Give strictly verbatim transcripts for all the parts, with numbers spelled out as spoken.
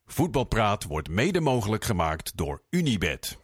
Voetbalpraat wordt mede mogelijk gemaakt door Unibet.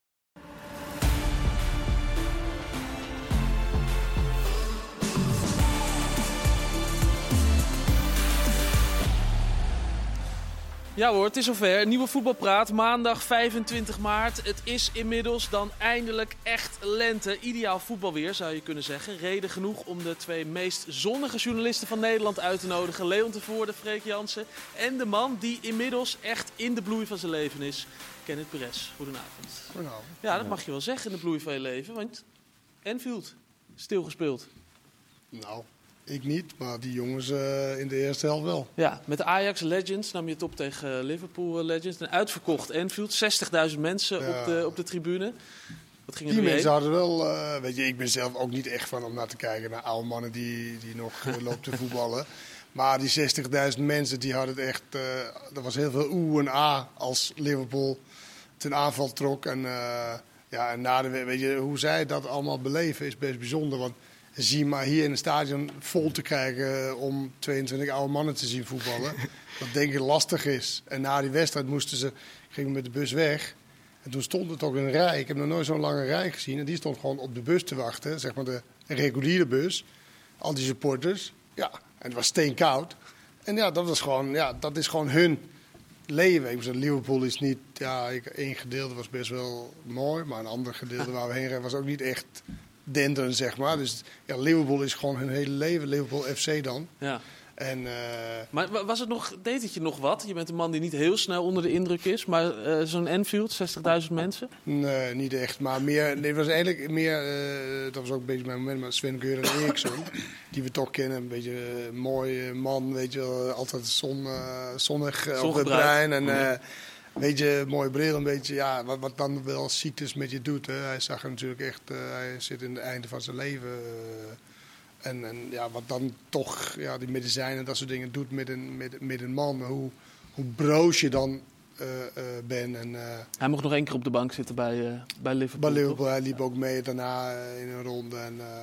Ja hoor, het is zover. Nieuwe Voetbalpraat, maandag vijfentwintig maart. Het is inmiddels dan eindelijk echt lente. Ideaal voetbalweer zou je kunnen zeggen. Reden genoeg om de twee meest zonnige journalisten van Nederland uit te nodigen. Leon Tervoorde, Freek Jansen en de man die inmiddels echt in de bloei van zijn leven is. Kenneth Perez, goedenavond. Goedenavond. Ja, dat mag je wel zeggen in de bloei van je leven. Want Anfield, stilgespeeld. Nou, ik niet, maar die jongens uh, in de eerste helft wel. Ja, met de Ajax Legends nam je het op tegen Liverpool Legends. Een uitverkocht Anfield, zestigduizend mensen ja. op, de, op de tribune. Wat ging er die doorheen? mensen hadden wel, uh, weet je, ik ben zelf ook niet echt van om naar te kijken naar oude mannen die, die nog uh, lopen te voetballen. Maar die zestigduizend mensen, die hadden het echt, uh, er was heel veel oe en a als Liverpool ten aanval trok. En, uh, ja, en na de, weet je, hoe zij dat allemaal beleven is best bijzonder, want zie maar hier in het stadion vol te krijgen om tweeëntwintig oude mannen te zien voetballen. Wat denk ik lastig is. En na die wedstrijd moesten ze, gingen met de bus weg. En toen stond het ook een rij. Ik heb nog nooit zo'n lange rij gezien. En die stond gewoon op de bus te wachten. Zeg maar de reguliere bus. Al die supporters. Ja, en het was steenkoud. En ja, dat was gewoon, ja, dat is gewoon hun leven. Ik zei, Liverpool is niet, ja, één gedeelte was best wel mooi. Maar een ander gedeelte waar we heen reden was ook niet echt denderen, zeg maar. Dus ja, Liverpool is gewoon hun hele leven. Liverpool F C dan. Ja. En, uh... Maar was het nog, deed het je nog wat? Je bent een man die niet heel snel onder de indruk is. Maar uh, zo'n Anfield, zestigduizend mensen? Nee, niet echt. Maar meer, nee, het was eigenlijk meer, uh, dat was ook een beetje mijn moment, maar Sven Göran Eriksson, die we toch kennen. Een beetje een mooie man, weet je wel. Altijd zon, uh, zonnig uh, op het brein. En uh, een beetje mooie bril, een beetje, ja, wat, wat dan wel ziektes met je doet. Hè. Hij zag er natuurlijk echt, uh, hij zit in het einde van zijn leven. Uh, en, en ja, wat dan toch, ja, die medicijnen en dat soort dingen doet met een, met, met een man. Hoe, hoe broos je dan uh, uh, bent. En, uh, hij mocht nog één keer op de bank zitten bij, uh, bij Liverpool. Bij Liverpool, hij liep ook mee daarna uh, in een ronde. En, uh,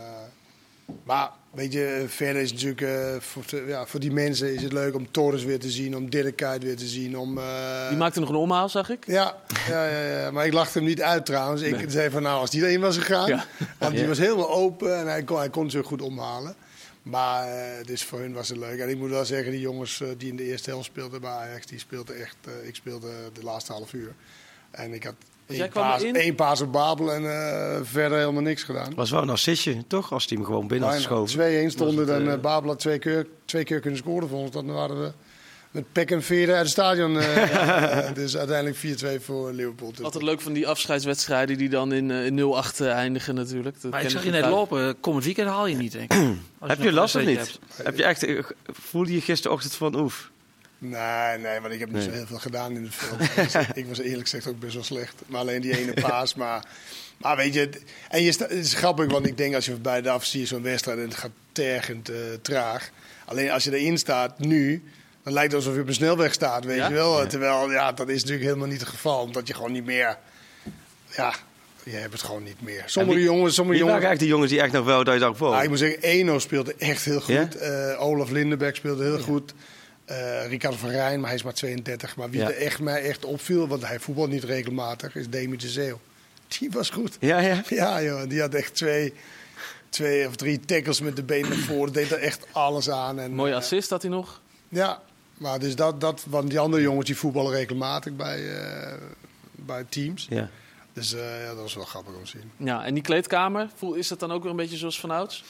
maar weet je, verder is het natuurlijk, uh, voor, ja, voor die mensen is het leuk om Torres weer te zien, om Dirk Kuyt weer te zien. Om, uh... Die maakte nog een omhaal, zag ik. Ja, ja, ja, ja, maar ik lachte hem niet uit trouwens. Ik nee. zei van nou, als die erin was gegaan, ja. want die ja. was helemaal open en hij kon, hij kon ze goed omhalen. Maar uh, dus voor hun was het leuk. En ik moet wel zeggen, die jongens uh, die in de eerste helft speelden bij Ajax, die speelden echt, uh, ik speelde de laatste half uur. En ik had Eén paas, één paas op Babel en uh, verder helemaal niks gedaan. Was wel een assistje, toch? Als die hem gewoon binnen had geschoven. twee-één stonden, dan uh, Babel had twee keer, twee keer kunnen scoren voor ons. Dan waren we met pek en veren uit het stadion. Uh, uh, dus uiteindelijk vier-twee voor Liverpool. Altijd leuk van die afscheidswedstrijden die dan in, uh, in nul acht uh, eindigen natuurlijk. Dat maar ik zag je net uit. lopen, komend weekend haal je niet, denk ik. Heb je, je last of niet? Hebt. Heb je echt, voelde je gisterochtend van oef? Nee, nee, want ik heb niet nee. zo heel veel gedaan in de film. Ik was eerlijk gezegd ook best wel slecht. Maar alleen die ene paas. Maar, maar weet je, en je sta, het is grappig, want ik denk als je bij de af zie je zo'n wedstrijd en het gaat tergend uh, traag. Alleen als je erin staat nu, dan lijkt het alsof je op een snelweg staat, weet ja? je wel. Ja. Terwijl, ja, dat is natuurlijk helemaal niet het geval. Omdat je gewoon niet meer, ja, je hebt het gewoon niet meer. Sommige wie, jongens, sommige wie jongens. waren eigenlijk die jongens die echt nog wel, dat je dacht, wow. Nou, ik moet zeggen, Eno speelde echt heel goed. Ja? Uh, Olaf Lindenberg speelde heel ja. goed. Uh, Ricardo van Rijn, maar hij is maar tweeëndertig. Maar wie ja. er echt, mij echt opviel, want hij voetbalt niet regelmatig, is Demi de Zeeuw. Die was goed. Ja, ja. Ja, joh, die had echt twee, twee of drie tackles met de benen naar voren. Deed er echt alles aan. En, mooie assist uh, had hij nog. Ja, maar dus dat, dat, want die andere jongens die voetballen regelmatig bij, uh, bij teams. Ja. Dus uh, ja, dat was wel grappig om te zien. Ja, en die kleedkamer, is dat dan ook weer een beetje zoals vanouds?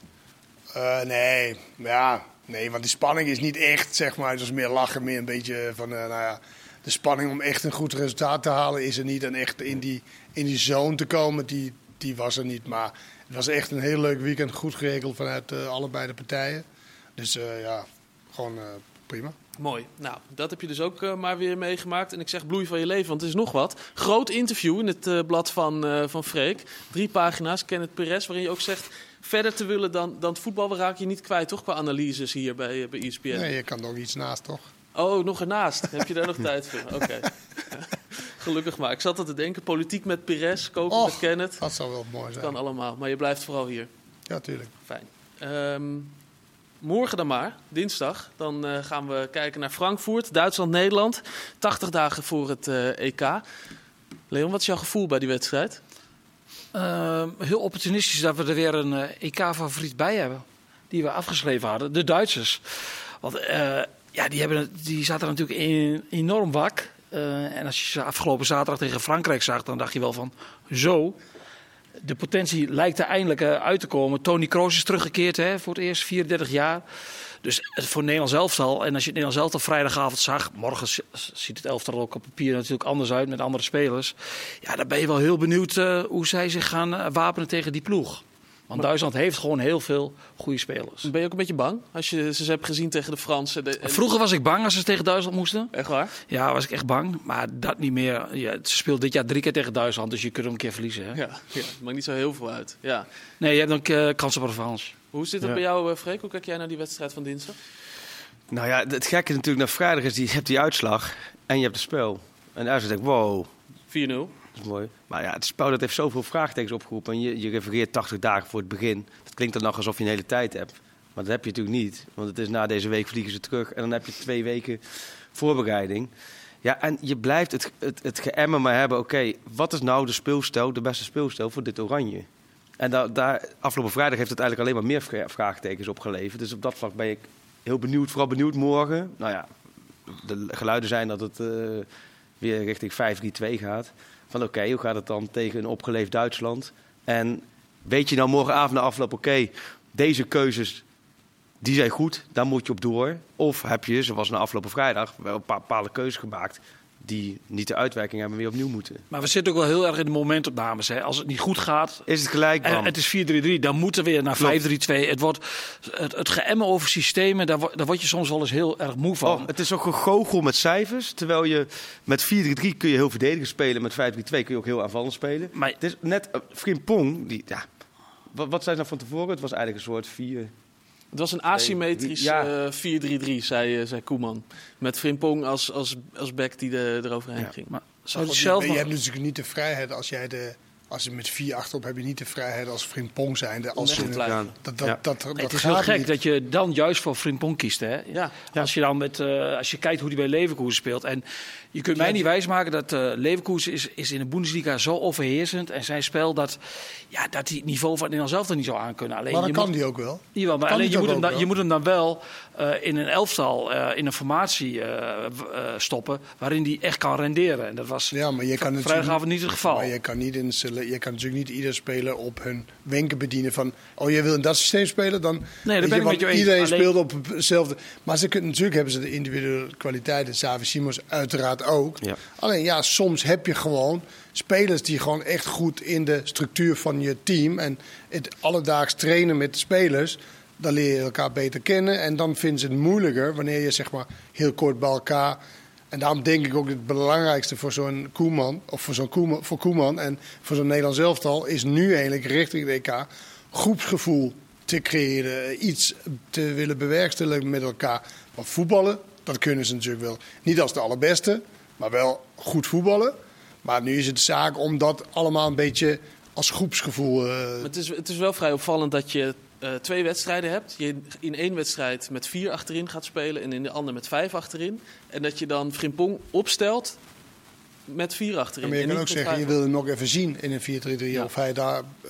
Uh, nee, ja... Nee, want die spanning is niet echt, zeg maar. Het was meer lachen, meer een beetje van, uh, nou ja... De spanning om echt een goed resultaat te halen is er niet. En echt in die, in die zone te komen, die, die was er niet. Maar het was echt een heel leuk weekend. Goed geregeld vanuit uh, allebei de partijen. Dus uh, ja, gewoon uh, prima. Mooi. Nou, dat heb je dus ook uh, maar weer meegemaakt. En ik zeg bloei van je leven, want het is nog wat. Groot interview in het uh, blad van, uh, van Freek. Drie pagina's, Kenneth Perez, waarin je ook zegt... verder te willen dan, dan het voetbal, we raak je niet kwijt, toch? Qua analyses hier bij, bij E S P N. Nee, je kan nog iets naast, toch? Oh, nog ernaast. Heb je daar nog tijd voor? Oké. Okay. Gelukkig maar. Ik zat al te denken, politiek met Perez, koken Och, met Kenneth. Dat zou wel mooi zijn. Kan allemaal, maar je blijft vooral hier. Ja, tuurlijk. Fijn. Um, Morgen dan maar, dinsdag. Dan uh, gaan we kijken naar Frankfurt, Duitsland-Nederland. tachtig dagen voor het uh, E K. Leon, wat is jouw gevoel bij die wedstrijd? Uh, heel opportunistisch dat we er weer een uh, E K-favoriet bij hebben. Die we afgeschreven hadden, de Duitsers. Want uh, ja, die, hebben, die zaten natuurlijk in, enorm wak. Uh, en als je ze afgelopen zaterdag tegen Frankrijk zag, dan dacht je wel van zo. De potentie lijkt er eindelijk uh, uit te komen. Toni Kroos is teruggekeerd hè, voor het eerst, vierendertig jaar. Dus voor het Nederlands elftal. En als je het Nederlands elftal vrijdagavond zag, morgen ziet het elftal ook op papier natuurlijk anders uit met andere spelers. Ja, dan ben je wel heel benieuwd uh, hoe zij zich gaan uh, wapenen tegen die ploeg. Want maar Duitsland heeft gewoon heel veel goede spelers. Ben je ook een beetje bang als je ze hebt gezien tegen de Fransen? De, en... Vroeger was ik bang als ze tegen Duitsland moesten. Echt waar? Ja, was ik echt bang. Maar dat niet meer. Ja, ze speelt dit jaar drie keer tegen Duitsland, dus je kunt hem een keer verliezen. Hè? Ja, ja, het maakt niet zo heel veel uit. Ja. Nee, je hebt dan uh, kans op revanche. Hoe zit het ja. bij jou, uh, Freek? Hoe kijk jij naar die wedstrijd van dinsdag? Nou ja, het gekke natuurlijk naar vrijdag is, je hebt die uitslag en je hebt het spel. En daar zit ik, wow. vier nul. Dat is mooi. Maar ja, het spel dat heeft zoveel vraagtekens opgeroepen. En je, je refereert tachtig dagen voor het begin. Dat klinkt dan nog alsof je een hele tijd hebt. Maar dat heb je natuurlijk niet. Want het is na deze week vliegen ze terug. En dan heb je twee weken voorbereiding. Ja, en je blijft het, het, het geëmmer maar hebben. Oké, okay, wat is nou de speelstijl, de beste speelstijl voor dit Oranje? En daar, daar, afgelopen vrijdag heeft het eigenlijk alleen maar meer vraagtekens opgeleverd. Dus op dat vlak ben ik heel benieuwd. Vooral benieuwd morgen. Nou ja, de geluiden zijn dat het uh, weer richting vijf drie twee gaat. Van oké, okay, hoe gaat het dan tegen een opgeleefd Duitsland? En weet je nou morgenavond na afloop, oké, okay, deze keuzes, die zijn goed, daar moet je op door. Of heb je, zoals na afgelopen vrijdag, wel een paar bepaalde keuzes gemaakt die niet de uitwerking hebben, weer opnieuw moeten. Maar we zitten ook wel heel erg in de momentopnames. Hè. Als het niet goed gaat, is het gelijk. En het is vier drie drie, dan moeten we weer naar vijf drie twee. Het wordt het, het geëmmen over systemen, daar, daar word je soms wel eens heel erg moe van. Oh, het is ook een goochel met cijfers. Terwijl je met vier drie drie kun je heel verdedigend spelen, met vijf drie twee kun je ook heel aanvallend spelen. Maar het is net uh, Frimpong, die ja. Wat, wat zei ze nou van tevoren? Het was eigenlijk een soort vier. Het was een asymmetrisch ja. uh, vier drie drie, zei, uh, zei Koeman. Met Frimpong als, als, als back die de, eroverheen ja. ging. Maar zou je, zelf je nog... hebt natuurlijk niet de vrijheid als jij de... Als je met vier achterop heb je niet de vrijheid als Frimpong zijnde. Als een, ja. dat, dat, ja. dat, dat, het dat is heel gek niet. dat je dan juist voor Frimpong kiest. Hè? Ja. Als je dan met, uh, als je kijkt hoe hij bij Leverkusen speelt. En je kunt mij niet wijsmaken dat uh, Leverkusen is, is in de Bundesliga zo overheersend. En zijn spel dat, ja, dat hij het niveau van Nederland zelf er niet zou aankunnen. Alleen, maar dat je kan moet, die ook wel. Jawel, maar alleen je moet, hem dan, je moet hem dan wel uh, in een elftal, uh, in een formatie uh, uh, stoppen. Waarin hij echt kan renderen. En dat was ja, maar je kan vrijdagavond niet het geval. Maar je kan, niet in, je kan natuurlijk niet ieder speler op hun wenken bedienen van... oh, jij wil in dat systeem spelen? Dan, nee, dat ben je, ik met je iedereen eens. speelt op hetzelfde... Maar ze kunnen, natuurlijk hebben ze de individuele kwaliteiten. Xavi Simons uiteraard ook. Ja. Alleen ja, soms heb je gewoon spelers die gewoon echt goed in de structuur van je team... en het alledaags trainen met de spelers... dan leer je elkaar beter kennen. En dan vinden ze het moeilijker wanneer je zeg maar heel kort bij elkaar... En daarom denk ik ook het belangrijkste voor zo'n Koeman, of voor zo'n Koeman, voor Koeman en voor zo'n Nederlands elftal is nu eigenlijk richting de E K groepsgevoel te creëren, iets te willen bewerkstelligen met elkaar. Want voetballen, dat kunnen ze natuurlijk wel. Niet als de allerbeste, maar wel goed voetballen. Maar nu is het zaak om dat allemaal een beetje als groepsgevoel... Uh... Het is, het is wel vrij opvallend dat je uh, twee wedstrijden hebt. Je in één wedstrijd met vier achterin gaat spelen en in de andere met vijf achterin. En dat je dan Frimpong opstelt met vier achterin. Ja, maar je en kan ook zeggen, vijf... je wil hem nog even zien in een vier drie drie. Ja. Of hij daar uh,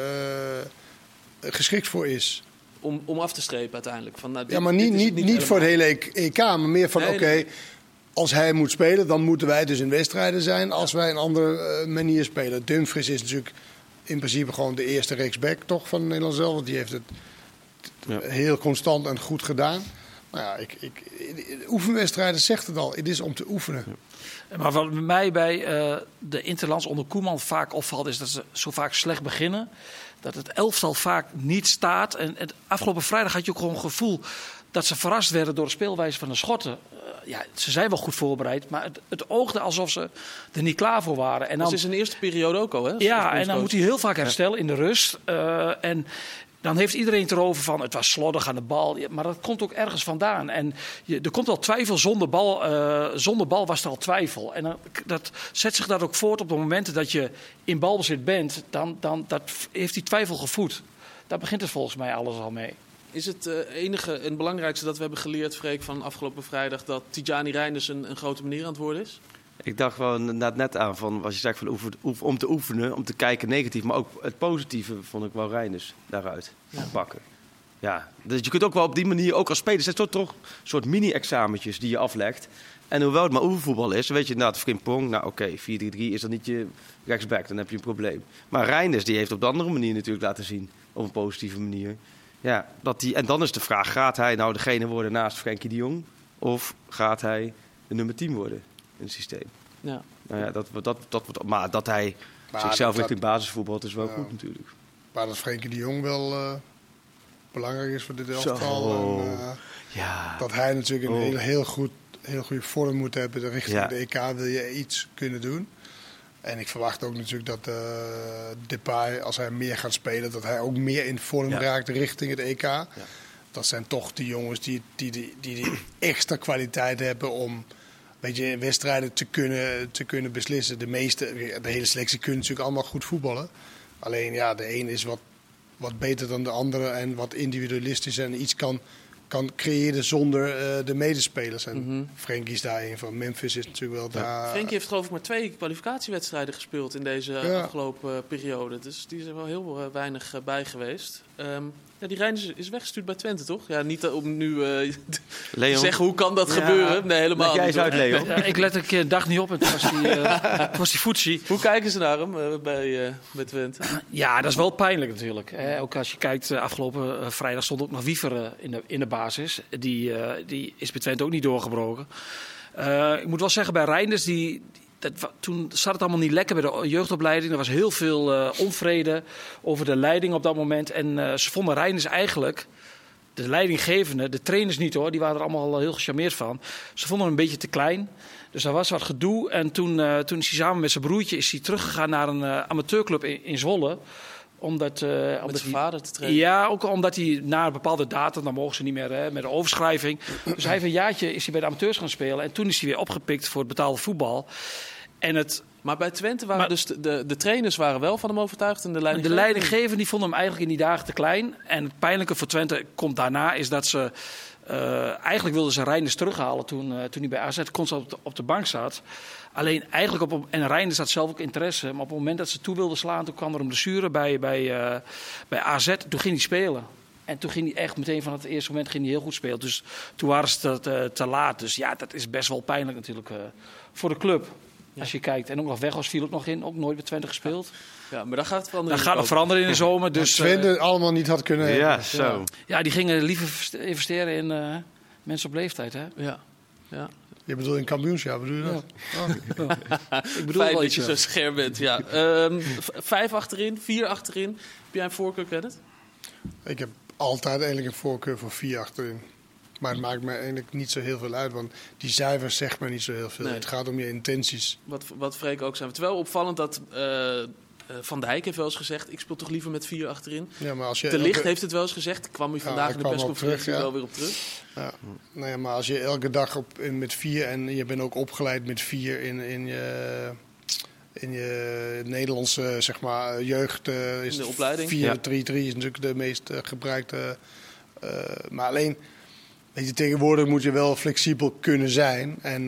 geschikt voor is. Om, om af te strepen uiteindelijk. Van, nou, dit, ja, maar niet, niet, niet, niet voor het hele E K, maar meer van nee, oké... Okay, nee. Als hij moet spelen, dan moeten wij dus in wedstrijden zijn als wij een andere uh, manier spelen. Dumfries is natuurlijk in principe gewoon de eerste rechtsback toch van Nederland zelf. Want die heeft het ja. heel constant en goed gedaan. Nou ja, ik, ik, oefenwedstrijden zegt het al. Het is om te oefenen. Ja. Maar wat mij bij uh, de Interlands onder Koeman vaak opvalt, is dat ze zo vaak slecht beginnen. Dat het elftal vaak niet staat. En het afgelopen vrijdag had je ook gewoon het gevoel dat ze verrast werden door de speelwijze van de Schotten. Ja, ze zijn wel goed voorbereid, maar het, het oogde alsof ze er niet klaar voor waren. En dan, dat is in de eerste periode ook al, hè? Ja, en dan moet hij heel vaak herstellen in de rust. Uh, en dan heeft iedereen het erover van, het was slordig aan de bal. Maar dat komt ook ergens vandaan. En je, er komt al twijfel, zonder bal, uh, zonder bal was er al twijfel. En dan, dat zet zich dat ook voort op de momenten dat je in balbezit bent. Dan, dan dat heeft die twijfel gevoed. Daar begint het volgens mij alles al mee. Is het uh, enige en belangrijkste dat we hebben geleerd, Freek, van afgelopen vrijdag, dat Tidjani Reinders een, een grote meneer aan het worden is? Ik dacht wel net, net aan, van, als je zegt van oefen, oef, om te oefenen, om te kijken negatief. Maar ook het positieve vond ik wel Reinders daaruit ja. pakken. Ja, dus je kunt ook wel op die manier, ook als speler, het zijn toch een soort mini-examentjes die je aflegt. En hoewel het maar oefenvoetbal is, weet je, nou, het frimpong, nou oké, okay, vier drie drie is dan niet je rechtsback, dan heb je een probleem. Maar Reinders, die heeft op de andere manier natuurlijk laten zien, op een positieve manier. Ja, dat die, en dan is de vraag, gaat hij nou degene worden naast Frenkie de Jong? Of gaat hij de nummer tien worden in het systeem? Ja. Nou ja, dat, dat, dat, dat, maar dat hij maar zichzelf dat, richting basisvoetbal, is wel ja. goed natuurlijk. Maar dat Frenkie de Jong wel uh, belangrijk is voor dit elftal. En, uh, ja. Dat hij natuurlijk een oh. heel, heel, goed, heel goede vorm moet hebben richting ja. de E K. Wil je iets kunnen doen. En ik verwacht ook natuurlijk dat uh, Depay, als hij meer gaat spelen, dat hij ook meer in vorm ja. raakt richting het E K. Ja. Dat zijn toch die jongens die die, die, die, die extra kwaliteit hebben om weet je, wedstrijden te kunnen, te kunnen beslissen. De meeste, de hele selectie kunnen natuurlijk allemaal goed voetballen. Alleen ja, de een is wat, wat beter dan de andere en wat individualistisch en iets kan, kan creëren zonder uh, de medespelers. En mm-hmm. Frenkie is daar een van. Memphis is natuurlijk wel daar. Ja. Frenkie heeft geloof ik maar twee kwalificatiewedstrijden gespeeld in deze ja. afgelopen periode. Dus die is er wel heel uh, weinig uh, bij geweest. Um, ja, die Reinders is weggestuurd bij Twente, toch? Ja, niet om nu uh, te zeggen hoe kan dat ja. gebeuren. Nee, helemaal Leg jij niet. eens uit, Leon. Ja, ik let een keer een dag niet op en toen was die, uh, was die voetsie. Hoe kijken ze naar hem uh, bij, uh, bij Twente? Ja, dat is wel pijnlijk natuurlijk. Hè. Ook als je kijkt, uh, afgelopen uh, vrijdag stond ook nog Wiever uh, in, de, in de basis. Die, uh, die is bij Twente ook niet doorgebroken. Uh, ik moet wel zeggen, bij Reinders, die... Dat, toen zat het allemaal niet lekker bij de jeugdopleiding. Er was heel veel uh, onvrede over de leiding op dat moment. En uh, ze vonden Reinders eigenlijk, de leidinggevende, de trainers niet hoor, die waren er allemaal heel gecharmeerd van. Ze vonden hem een beetje te klein. Dus er was wat gedoe. En toen, uh, toen is hij samen met zijn broertje is hij teruggegaan naar een uh, amateurclub in, in Zwolle. Omdat, uh, met omdat zijn hij, vader te trainen? Ja, ook omdat hij na een bepaalde datum, dan mogen ze niet meer hè, met een overschrijving. Dus hij heeft een jaartje is hij bij de amateurs gaan spelen. En toen is hij weer opgepikt voor het betaalde voetbal. En het, maar bij Twente waren maar, dus de, de, de trainers waren wel van hem overtuigd en de leidinggever? De leidinggever die vonden hem eigenlijk in die dagen te klein. En het pijnlijke voor Twente komt daarna is dat ze... Uh, eigenlijk wilden ze Reinders terughalen toen, uh, toen hij bij A Z constant op de, op de bank zat. Alleen eigenlijk op... En Reinders had zelf ook interesse. Maar op het moment dat ze toe wilden slaan, toen kwam er een blessure bij, bij, uh, bij A Z. Toen ging hij spelen. En toen ging hij echt meteen van het eerste moment ging hij heel goed spelen. Dus toen waren ze te, te, te laat. Dus ja, dat is best wel pijnlijk natuurlijk uh, voor de club. Ja. Als je kijkt. En ook nog Weghorst viel ook nog in. Ook nooit bij Twente gespeeld. Ja, maar dat gaat het veranderen. Dat gaat nog veranderen in de zomer. Dus Twente uh, allemaal niet had kunnen ja, hebben. Zo. Ja, die gingen liever investeren in uh, mensen op leeftijd. Hè? Ja. Ja. Je bedoelt in kampioenschap, bedoel je dat? Ja. Oh. Ja. Ik bedoel Fijn wel dat iets je zo scherp bent. Ja. Um, v- vijf achterin, vier achterin. Heb jij een voorkeur, Kenneth? Ik heb altijd eigenlijk een voorkeur voor vier achterin. Maar het maakt mij eigenlijk niet zo heel veel uit, want die cijfers zegt maar niet zo heel veel. Nee. Het gaat om je intenties. Wat, wat Freek ook zei. Het is wel opvallend dat uh, uh, Van Dijk heeft wel eens gezegd, ik speel toch liever met vier achterin. Ja, maar als je De Ligt elke... heeft het wel eens gezegd. Ik kwam hier vandaag ja, in de persconferentie terug, ja. wel weer op terug. Ja. Nou ja, maar als je elke dag op, in, met vier en je bent ook opgeleid met vier in, in je... In je Nederlandse zeg maar, jeugd uh, is in de opleiding. vier drie drie is natuurlijk de meest uh, gebruikte. Uh, maar alleen, weet je, tegenwoordig moet je wel flexibel kunnen zijn. En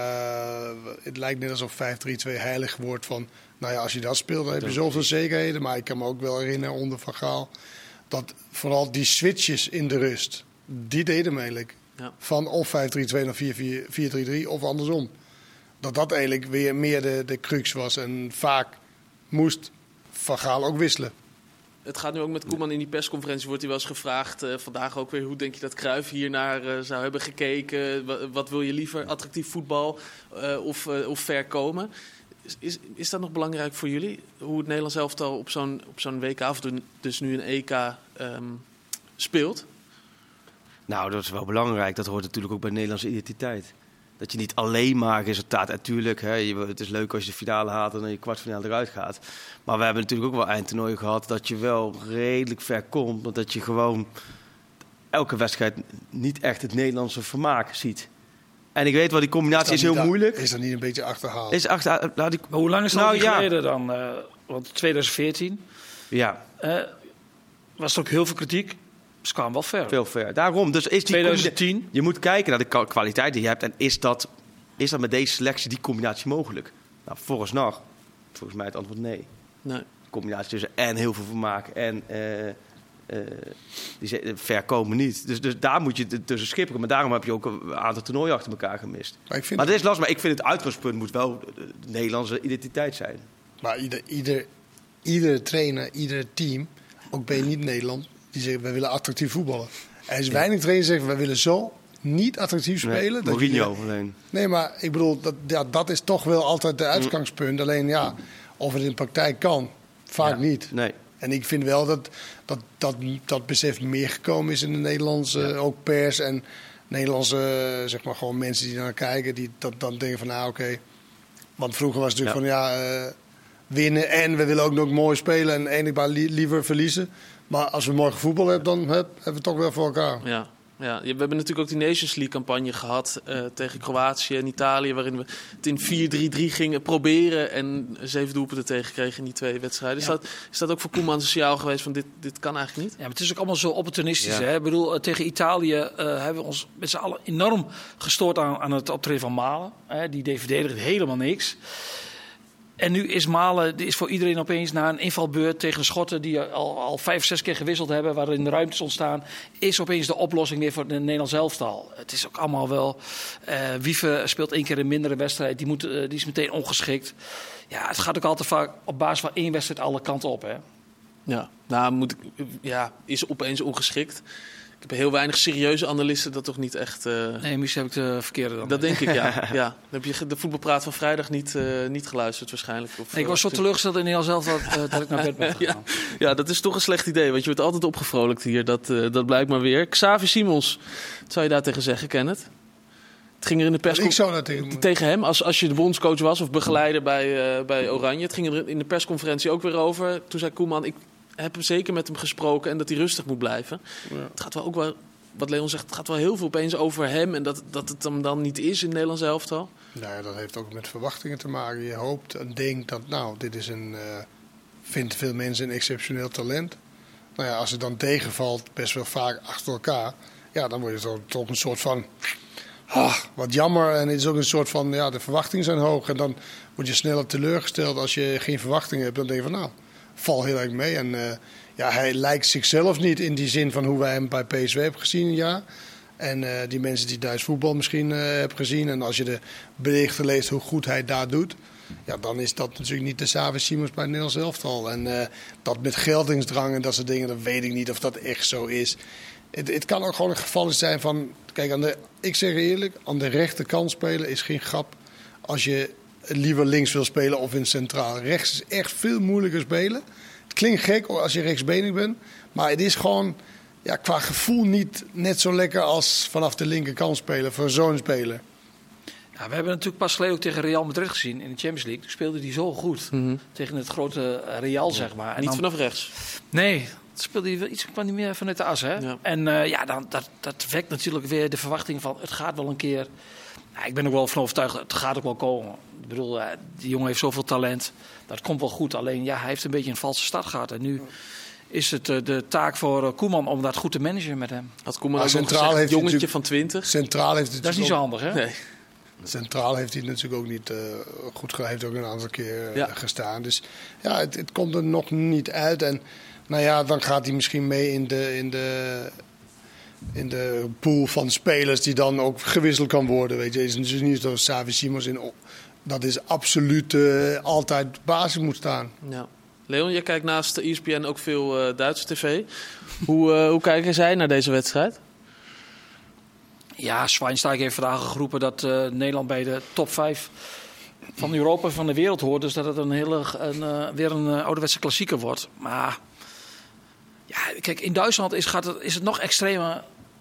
uh, het lijkt net alsof vijf drie twee heilig wordt van... Nou ja, als je dat speelt, dan heb je zoveel zekerheden. Maar ik kan me ook wel herinneren onder Van Gaal... dat vooral die switches in de rust, die deden hem eigenlijk. Ja. Van of vijf drie twee naar vier vier drie drie of andersom. Dat dat eigenlijk weer meer de, de crux was. En vaak moest Van Gaal ook wisselen. Het gaat nu ook met Koeman in die persconferentie. Wordt hij wel eens gevraagd. Uh, vandaag ook weer. Hoe denk je dat Cruijff hier naar uh, zou hebben gekeken? Wat, wat wil je liever? Attractief voetbal uh, of, uh, of ver komen? Is, is, is dat nog belangrijk voor jullie? Hoe het Nederlands elftal op zo'n, op zo'n W K of dus nu een E K um, speelt? Nou, dat is wel belangrijk. Dat hoort natuurlijk ook bij de Nederlandse identiteit. Dat je niet alleen maar resultaat... Natuurlijk, hè, je, het is leuk als je de finale haalt en dan je kwartfinale eruit gaat. Maar we hebben natuurlijk ook wel eindtoernooien gehad... dat je wel redelijk ver komt. Want dat je gewoon elke wedstrijd niet echt het Nederlandse vermaak ziet. En ik weet wel, die combinatie is, is heel da- moeilijk. Is dat niet een beetje achterhaald? Is achter, nou, die, maar hoe lang is dat nou, ja. geleden dan? Uh, want twintig veertien Ja. Uh, was er ook heel veel kritiek. Ze kwamen wel ver. Veel ver. Daarom. Dus is die twintig tien. combina- je moet kijken naar de kwa- kwaliteit die je hebt. En is dat, is dat met deze selectie die combinatie mogelijk? Nou, vooralsnog, volgens mij het antwoord nee. Nee. Combinatie tussen en heel veel vermaak en uh, uh, die ze- ver komen niet. Dus, dus daar moet je t- tussen schipperen. Maar daarom heb je ook een aantal toernooien achter elkaar gemist. Maar ik vind, Maar dat is lastig. Maar ik vind het uitgangspunt moet wel de Nederlandse identiteit zijn. maar ieder, ieder, iedere trainer, ieder team, ook ben je niet Nederland, die zeggen we willen attractief voetballen. Er is weinig trainers die zeggen we willen zo niet attractief spelen. Nee, dat je- Mourinho alleen. Nee, maar ik bedoel, dat, ja, dat is toch wel altijd de uitgangspunt. Alleen ja, of het in de praktijk kan, vaak Ja. niet. Nee. En ik vind wel dat dat, dat dat besef meer gekomen is in de Nederlandse Ja. ook pers en Nederlandse eh, zeg maar gewoon mensen die naar kijken, die dat, dan denken van nou oké. Want vroeger was het natuurlijk van ja, eh, winnen en we willen ook nog mooi spelen en enig maar li- liever verliezen. Maar als we morgen voetbal hebben, dan heb, hebben we het toch wel voor elkaar. Ja. Ja, we hebben natuurlijk ook die Nations League campagne gehad uh, tegen Kroatië en Italië, waarin we het in vier drie drie gingen proberen en zeven doelpunten tegenkregen in die twee wedstrijden. Is, Ja. dat, is dat ook voor Koeman een signaal geweest van dit, dit kan eigenlijk niet? Ja, maar het is ook allemaal zo opportunistisch. Ja. Hè? Ik bedoel, tegen Italië uh, hebben we ons met z'n allen enorm gestoord aan, aan het optreden van Malen. Hè? Die deed verdedigend helemaal niks. En nu is Malen, die is voor iedereen opeens na een invalbeurt tegen de Schotten, die al, al vijf, zes keer gewisseld hebben, waarin de ruimtes ontstaan, is opeens de oplossing weer voor de Nederlands elftal. Het is ook allemaal wel. Uh, Wiever speelt één keer een mindere wedstrijd, die, moet, uh, die is meteen ongeschikt. Ja, het gaat ook altijd vaak op basis van één wedstrijd alle kanten op. Hè? Ja, nou moet ik, ja, is opeens ongeschikt. Ik heb heel weinig serieuze analisten dat toch niet echt. Uh... Nee, misschien heb ik de verkeerde dan. Dat denk ik, ja. ja. Dan heb je de voetbalpraat van vrijdag niet, uh, niet geluisterd waarschijnlijk. Of, nee, ik was zo uh, teleurgesteld in Nederland zelf dat, uh, dat ik naar bed ben gegaan. ja, ja, dat is toch een slecht idee, want je wordt altijd opgevrolijkt hier. Dat, uh, dat blijkt maar weer. Xavi Simons, wat zou je daar tegen zeggen, Kenneth? Het ging er in de Ik persconferentie zou dat tegen, tegen hem, als, als je de bondscoach was of begeleider bij, uh, bij Oranje. Het ging er in de persconferentie ook weer over. Toen zei Koeman, ik heb zeker met hem gesproken en dat hij rustig moet blijven. Ja. Het gaat wel ook wel, wat Leon zegt, het gaat wel heel veel opeens over hem en dat, dat het hem dan niet is in het Nederlands elftal. Nou ja, dat heeft ook met verwachtingen te maken. Je hoopt en denkt dat, nou, dit is een, uh, vindt veel mensen een exceptioneel talent. Nou ja, als het dan tegenvalt, best wel vaak achter elkaar, ja, dan word je toch, toch een soort van, ah, wat jammer. En het is ook een soort van, ja, de verwachtingen zijn hoog. En dan word je sneller teleurgesteld als je geen verwachtingen hebt. Dan denk je van, nou, val heel erg mee. En uh, ja, hij lijkt zichzelf niet in die zin van hoe wij hem bij P S V hebben gezien een jaar. En uh, die mensen die Duits voetbal misschien uh, hebben gezien. En als je de berichten leest hoe goed hij daar doet, ja, dan is dat natuurlijk niet de Xavi Simons bij het Nederlands elftal. En uh, dat met geldingsdrang en dat soort dingen, dat weet ik niet of dat echt zo is. Het, het kan ook gewoon een geval zijn van, kijk, aan de, ik zeg eerlijk, aan de rechterkant spelen is geen grap als je liever links wil spelen of in centraal. Rechts is echt veel moeilijker spelen. Het klinkt gek als je rechtsbenig bent, maar het is gewoon, ja, qua gevoel niet net zo lekker als vanaf de linkerkant spelen voor zo'n speler. Ja, we hebben natuurlijk pas geleden ook tegen Real Madrid gezien in de Champions League. Toen speelde hij zo goed Mm-hmm. tegen het grote Real, ja, zeg maar. En niet dan, vanaf rechts. Nee, dat speelde hij wel iets, kwam niet meer vanuit de as. Hè? Ja. En uh, ja, dan, dat, dat wekt natuurlijk weer de verwachting van het gaat wel een keer. Nou, ik ben ook wel van overtuigd, het gaat ook wel komen. Ik bedoel, uh, die jongen heeft zoveel talent. Dat komt wel goed. Alleen, ja, hij heeft een beetje een valse start gehad. En nu is het uh, de taak voor uh, Koeman om dat goed te managen met hem. Had Koeman Maar ook nog centraal gezegd, heeft hij jongetje natuurlijk- van twintig. Centraal heeft het Dat is niet zo ook, handig, hè? Nee. Centraal heeft hij natuurlijk ook niet uh, goed gedaan. Hij heeft ook een aantal keer uh, Ja. gestaan. Dus ja, het, het komt er nog niet uit. En nou ja, dan gaat hij misschien mee in de, in de, in de pool van spelers die dan ook gewisseld kan worden. Weet je, het is dus niet zo Xavi Simons in. Dat is absoluut uh, altijd basis moet staan. Ja. Leon, jij kijkt naast E S P N ook veel uh, Duitse tv. hoe, uh, hoe kijken zij naar deze wedstrijd? Ja, Schweinsteiger heeft vandaag geroepen dat uh, Nederland bij de top vijf van Europa en van de wereld hoort. Dus dat het een hele, een, uh, weer een uh, ouderwetse klassieker wordt. Maar ja, kijk, in Duitsland is, gaat het, is het nog extremer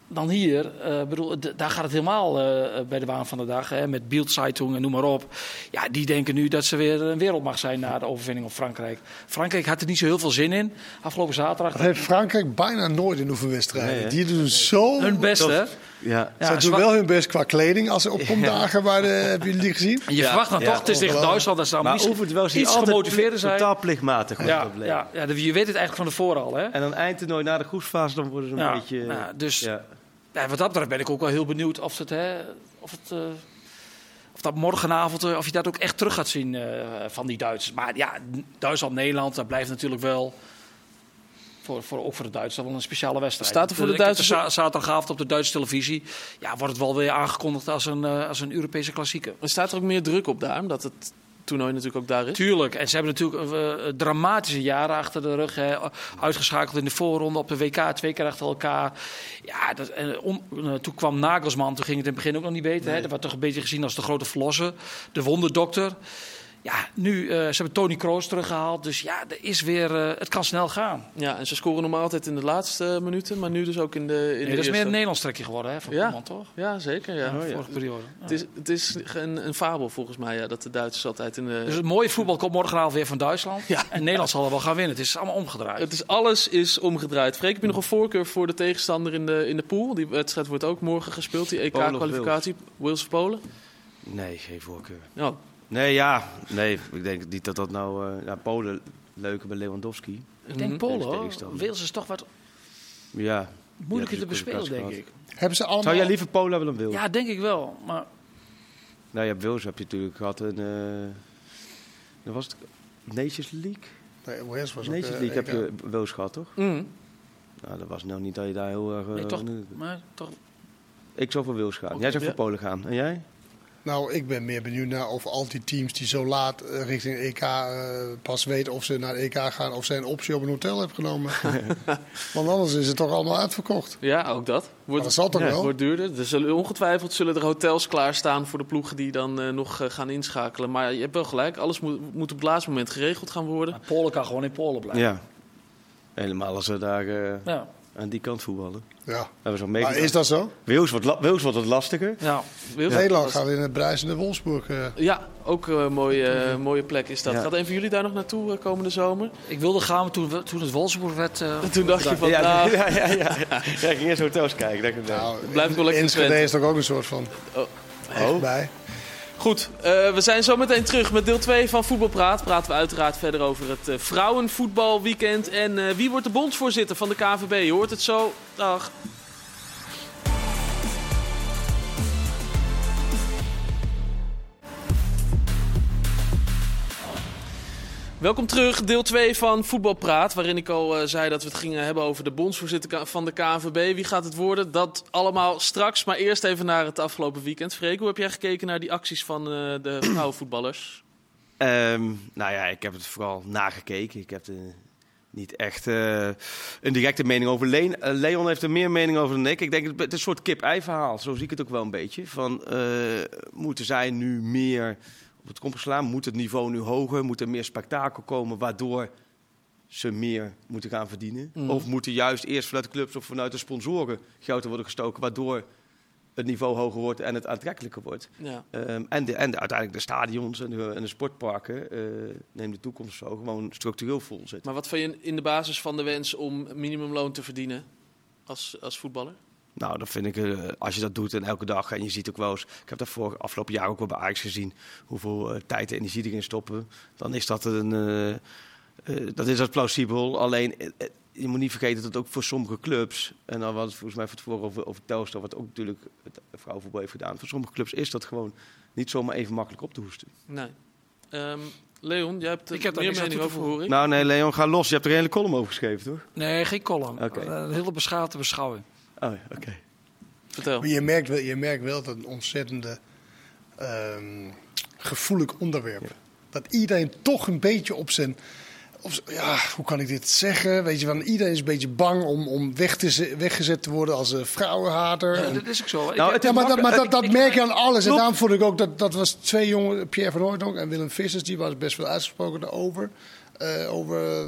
dan hier. Uh, bedoel, d- daar gaat het helemaal uh, bij de waan van de dag. Hè, met Bild-Zeitung en noem maar op. Ja, die denken nu dat ze weer een wereldmacht zijn na de overwinning op Frankrijk. Frankrijk had er niet zo heel veel zin in. Afgelopen zaterdag. Dat heeft Frankrijk bijna nooit in oefenwedstrijden. Nee, die doen zo... Hun best, hè? Ja. Ze ja, doen wel hun best qua kleding als ze opkomt dagen. Waar de, hebben jullie die gezien? En je ja. verwacht dan ja. toch, het is tegen Duitsland. Dat ze dan maar oefent wel iets gemotiveerder zijn. Totaal plichtmatig. Ja, ja, ja, ja, je weet het eigenlijk van tevoren al. Hè? En dan eindtoernooi na de groepsfase, dan worden ze een ja, beetje... Ja, dus ja. Ja, wat dat betreft ben ik ook wel heel benieuwd of het... Hè, of het uh, Of dat morgenavond, of je dat ook echt terug gaat zien uh, van die Duitsers. Maar ja, Duitsland-Nederland, dat blijft natuurlijk wel... Voor, voor, ook voor de Duitsers wel een speciale wedstrijd. Staat er voor de Duitsers... De zaterdagavond op de Duitse televisie. Ja, wordt het wel weer aangekondigd als een, uh, als een Europese klassieker. Er staat er ook meer druk op daar, omdat het toernooi natuurlijk ook daar is? Tuurlijk. En ze hebben natuurlijk uh, dramatische jaren achter de rug. Hè. Uitgeschakeld in de voorronde op de W K, twee keer achter elkaar. Ja, dat, en on, uh, toen kwam Nagelsman, toen ging het in het begin ook nog niet beter. Nee. Hè. Dat werd toch een beetje gezien als de grote verlosser. De wonderdokter. Ja, nu, uh, ze hebben Toni Kroos teruggehaald. Dus ja, er is weer, uh, het kan snel gaan. Ja, en ze scoren normaal altijd in de laatste minuten. Maar nu dus ook in de, in nee, de dat is eerste. meer een Nederlands trekje geworden, hè, van ja. Koeman, toch? Ja, zeker. Ja. Oh, ja. Vorige periode. Ja. Het is, het is een, een fabel volgens mij, ja, dat de Duitsers altijd in de... Dus het mooie voetbal komt morgenavond weer van Duitsland. Ja. En Nederland zal er wel gaan winnen. Het is allemaal omgedraaid. Het is, alles is omgedraaid. Freek, heb je nog een voorkeur voor de tegenstander in de, in de pool? Die wedstrijd wordt ook morgen gespeeld, die E K-kwalificatie. Wales of Polen? Nee, geen voorkeur. Oh. Nee, ja. Nee, ik denk niet dat dat nou... Uh, ja, Polen, leuker bij Lewandowski. Ik denk Polen, hoor. Wales is toch wat ja, moeilijker te bespelen, denk ik. Hebben ze allemaal... Zou jij liever Polen hebben dan Wales? Ja, denk ik wel. Maar... Nou ja, Wales heb je natuurlijk gehad een... Uh, dat was het Nations League? Nee, Wales was Nations ook, League uh, heb je Wales gehad, toch? Mm. Nou, dat was nou niet dat je daar heel erg... Uh, nee, toch, maar toch... Ik zou voor Wales gaan. Okay, jij zou ja. voor Polen gaan. En jij? Nou, ik ben meer benieuwd naar of al die teams die zo laat uh, richting E K uh, pas weten of ze naar de E K gaan, of ze een optie op een hotel hebben genomen. Want anders is het toch allemaal uitverkocht. Ja, ook dat. Wordt, dat zal toch ja, wel? Wordt duurder. Er zullen ongetwijfeld zullen er hotels klaarstaan voor de ploegen die dan uh, nog uh, gaan inschakelen. Maar je hebt wel gelijk, alles moet, moet op het laatste moment geregeld gaan worden. Maar Polen kan gewoon in Polen blijven. Ja, helemaal als we daar uh, ja. aan die kant voetballen. Ja. Maar is dat zo? Wales wordt, la- Wales wordt het lastiger. Ja. Wales Nederland gaat in het bruisende Wolfsburg. Uh. Ja, ook een mooie, uh, mooie plek is dat. Ja. Gaat een van jullie daar nog naartoe uh, komende zomer? Ik wilde gaan toen, toen het Wolfsburg werd. Uh, toen dacht je van, ja, nou... ja, ja, ja, ja. ja, ik ging eerst hotels kijken. Denk ik, nou, blijf ik wel lekker Enschede is toch ook een soort van oh. echt oh. bij. Goed, uh, we zijn zo meteen terug met deel twee van Voetbalpraat. Praten we uiteraard verder over het uh, vrouwenvoetbalweekend. En uh, wie wordt de bondsvoorzitter van de K N V B? Je hoort het zo. Dag. Welkom terug, deel twee van Voetbalpraat, waarin ik al uh, zei dat we het gingen hebben over de bondsvoorzitter van de K N V B. Wie gaat het worden? Dat allemaal straks, maar eerst even naar het afgelopen weekend. Freek, hoe heb jij gekeken naar die acties van uh, de vrouwenvoetballers? Um, nou ja, ik heb het vooral nagekeken. Ik heb er niet echt uh, een directe mening over. Le- uh, Leon heeft er meer mening over dan ik. Ik denk, het is een soort kip-ei verhaal, zo zie ik het ook wel een beetje. Van, uh, moeten zij nu meer... op het kompas slaan, moet het niveau nu hoger, moet er meer spektakel komen, waardoor ze meer moeten gaan verdienen? Mm. Of moeten juist eerst vanuit de clubs of vanuit de sponsoren geld te worden gestoken, waardoor het niveau hoger wordt en het aantrekkelijker wordt? Ja. Um, en, de, en de, uiteindelijk de stadions en de, en de sportparken, uh, neem de toekomst zo, gewoon structureel vol zitten. Maar wat vind je in de basis van de wens om minimumloon te verdienen als, als voetballer? Nou, dat vind ik, uh, als je dat doet en elke dag, en je ziet ook wel eens, ik heb dat voor afgelopen jaar ook wel bij Ajax gezien, hoeveel uh, tijd en energie erin stoppen, dan is dat een, uh, uh, dat is dat plausibel. Alleen, uh, je moet niet vergeten dat ook voor sommige clubs, en dan hadden we het volgens mij van tevoren over, over Telstar, wat ook natuurlijk het vrouwenvoetbal heeft gedaan, voor sommige clubs is dat gewoon niet zomaar even makkelijk op te hoesten. Nee. Um, Leon, jij hebt er ik heb meer mening over, hoor ik. Nou nee, Leon, ga los. Je hebt er een hele column over geschreven, toch? Nee, geen column. Okay. Uh, een hele beschaafde beschouwing. Oh ja, oké. Okay. Vertel. Maar je merkt wel, je merkt wel dat een ontzettende um, gevoelig onderwerp. Ja. Dat iedereen toch een beetje op zijn... Op zijn ja, hoe kan ik dit zeggen? Weet je, van, iedereen is een beetje bang om, om weg te, weggezet te worden als een vrouwenhater. Ja, en, dat is ook zo. Nou, het, ja, maar dat, maar dat, dat merk je aan alles. En daarom vond ik ook, dat, dat was twee jongen, Pierre van Hooijdonk en Willem Vissers, die was best wel uitgesproken daarover. Uh, over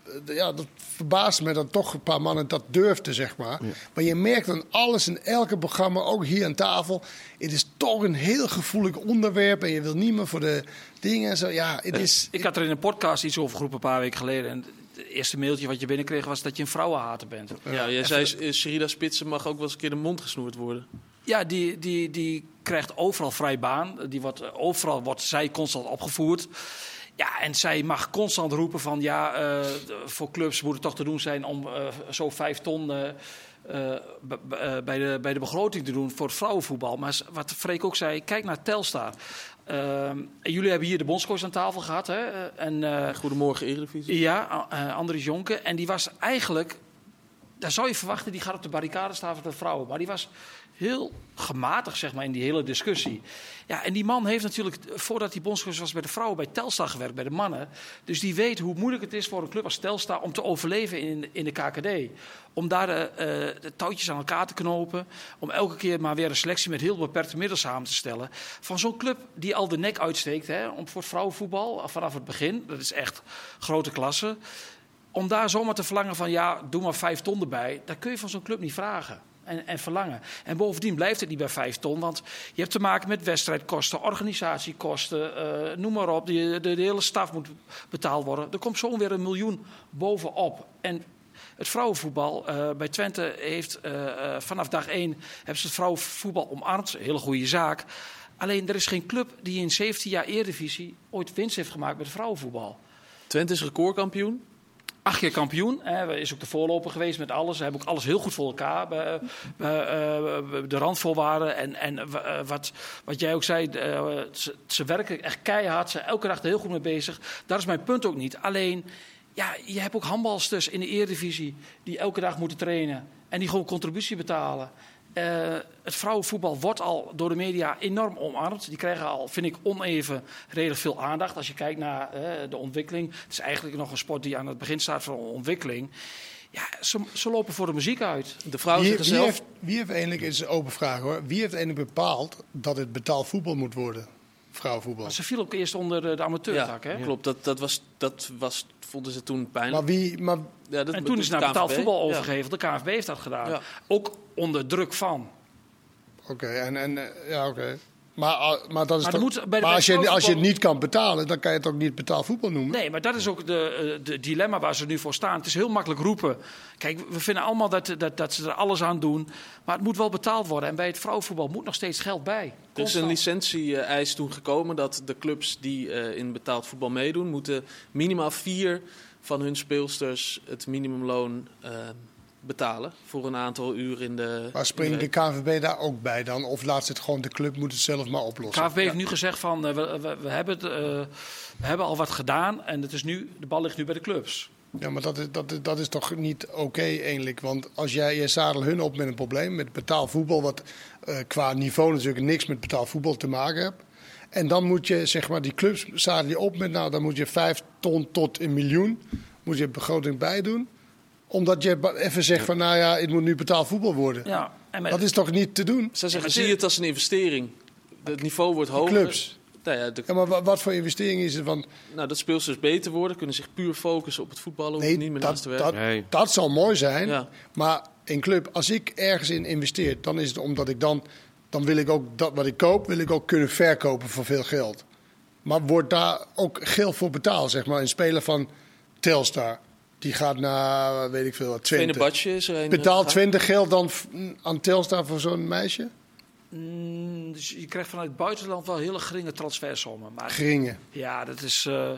ja, dat verbaast me dat toch een paar mannen dat durfden, zeg maar. Ja. Maar je merkt aan alles in elke programma, ook hier aan tafel. Het is toch een heel gevoelig onderwerp en je wil niet meer voor de dingen en zo. Ja, het is, ik had er in een podcast iets over geroepen een paar weken geleden. En het eerste mailtje wat je binnenkreeg was dat je een vrouwenhater bent. Ja, ja jij zei Sherida Spitsen mag ook wel eens een keer de mond gesnoerd worden. Ja, die, die, die krijgt overal vrij baan. Die wordt, overal wordt zij constant opgevoerd. Ja, en zij mag constant roepen van ja, uh, voor clubs moet het toch te doen zijn om uh, zo vijf ton uh, uh, b- b- uh, bij, de, bij de begroting te doen voor het vrouwenvoetbal. Maar wat Freek ook zei, kijk naar Telstar. Uh, en jullie hebben hier de bondscoach aan tafel gehad. Hè? En, uh, Goedemorgen Eredivisie. Ja, uh, Andries Jonke. En die was eigenlijk, daar zou je verwachten, die gaat op de barricade staan voor de vrouwen. Maar die was heel gematigd, zeg maar, in die hele discussie. Ja, en die man heeft natuurlijk, voordat hij bondscoach was bij de vrouwen, bij Telstar gewerkt, bij de mannen. Dus die weet hoe moeilijk het is voor een club als Telstar om te overleven in, in de K K D. Om daar de, uh, de touwtjes aan elkaar te knopen. Om elke keer maar weer een selectie met heel beperkte middelen samen te stellen. Van zo'n club die al de nek uitsteekt, hè, om voor het vrouwenvoetbal, vanaf het begin. Dat is echt grote klasse. Om daar zomaar te verlangen van, ja, doe maar vijf ton erbij. Dat kun je van zo'n club niet vragen. En, en verlangen. En bovendien blijft het niet bij vijf ton. Want je hebt te maken met wedstrijdkosten, organisatiekosten, uh, noem maar op. De, de, de hele staf moet betaald worden. Er komt zo weer een miljoen bovenop. En het vrouwenvoetbal uh, bij Twente heeft uh, uh, vanaf dag één hebben ze het vrouwenvoetbal omarmd. Een hele goede zaak. Alleen er is geen club die in zeventien jaar Eredivisie ooit winst heeft gemaakt met het vrouwenvoetbal. Twente is recordkampioen. Acht keer kampioen. Hij is ook de voorloper geweest met alles. Ze hebben ook alles heel goed voor elkaar. Bij, bij, uh, de randvoorwaarden. En, en uh, wat, wat jij ook zei, uh, ze, ze werken echt keihard. Ze zijn elke dag er heel goed mee bezig. Daar is mijn punt ook niet. Alleen, ja, je hebt ook handbalsters in de Eredivisie die elke dag moeten trainen. En die gewoon contributie betalen. Uh, het vrouwenvoetbal wordt al door de media enorm omarmd. Die krijgen al, vind ik, oneven redelijk veel aandacht. Als je kijkt naar uh, de ontwikkeling. Het is eigenlijk nog een sport die aan het begin staat van ontwikkeling. Ja, ze, ze lopen voor de muziek uit. De vrouwen wie, zeggen wie zelf... Heeft, wie heeft eigenlijk, is een open vraag hoor, wie heeft eigenlijk bepaald dat het betaald voetbal moet worden? Vrouwenvoetbal. Maar ze viel ook eerst onder de, de amateurtak. Ja, hè? klopt. Dat, dat, was, dat was, vonden ze toen pijnlijk. Maar wie... Maar, ja, dat en toen is het naar betaald voetbal overgegeven. De K N V B heeft dat gedaan. Ja. Ook onder druk van. Oké, okay, en, en ja, oké. Okay. Maar, maar, dat is maar, toch, moet, bij de, maar als, je, als je het niet kan betalen, dan kan je het ook niet betaald voetbal noemen. Nee, maar dat is ook de, de dilemma waar ze nu voor staan. Het is heel makkelijk roepen. Kijk, we vinden allemaal dat, dat, dat ze er alles aan doen. Maar het moet wel betaald worden. En bij het vrouwenvoetbal moet nog steeds geld bij. Er is een licentie-eis toen gekomen dat de clubs die uh, in betaald voetbal meedoen, moeten minimaal vier van hun speelsters het minimumloon uh, betalen voor een aantal uur in de... Maar springt de K N V B daar ook bij dan? Of laat ze het gewoon, de club moet het zelf maar oplossen? De K N V B heeft ja. nu gezegd van, uh, we, we, we, hebben het, uh, we hebben al wat gedaan en het is nu, de bal ligt nu bij de clubs. Ja, maar dat is, dat, dat is toch niet oké okay, eigenlijk? Want als jij, je zadelt hun op met een probleem, met betaald voetbal, wat uh, qua niveau natuurlijk niks met betaald voetbal te maken heeft. En dan moet je, zeg maar, die clubs zadel je op met, nou, dan moet je vijf ton tot een miljoen, moet je begroting bij doen. Omdat je even zegt van, nou ja, het moet nu betaald voetbal worden. Ja, en met... Dat is toch niet te doen? Ze zeggen, zie het als een investering. Het niveau wordt hoger. De clubs. Nou ja, de... ja, maar wat voor investering is het? Want... Nou, dat speelsters beter worden, kunnen zich puur focussen op het voetballen. Nee, niet meer dat, naast te werken. Dat, nee. dat zal mooi zijn. Ja. Maar een club, als ik ergens in investeer, dan is het omdat ik dan... Dan wil ik ook dat wat ik koop, wil ik ook kunnen verkopen voor veel geld. Maar wordt daar ook geld voor betaald, zeg maar? Een speler van Telstar, die gaat naar, weet ik veel, twintig. Is er een betaalt twintig geld dan aan Telstar voor zo'n meisje? Mm, dus je krijgt vanuit het buitenland wel hele geringe transfersommen. Maar geringe? Ja, dat is... Uh,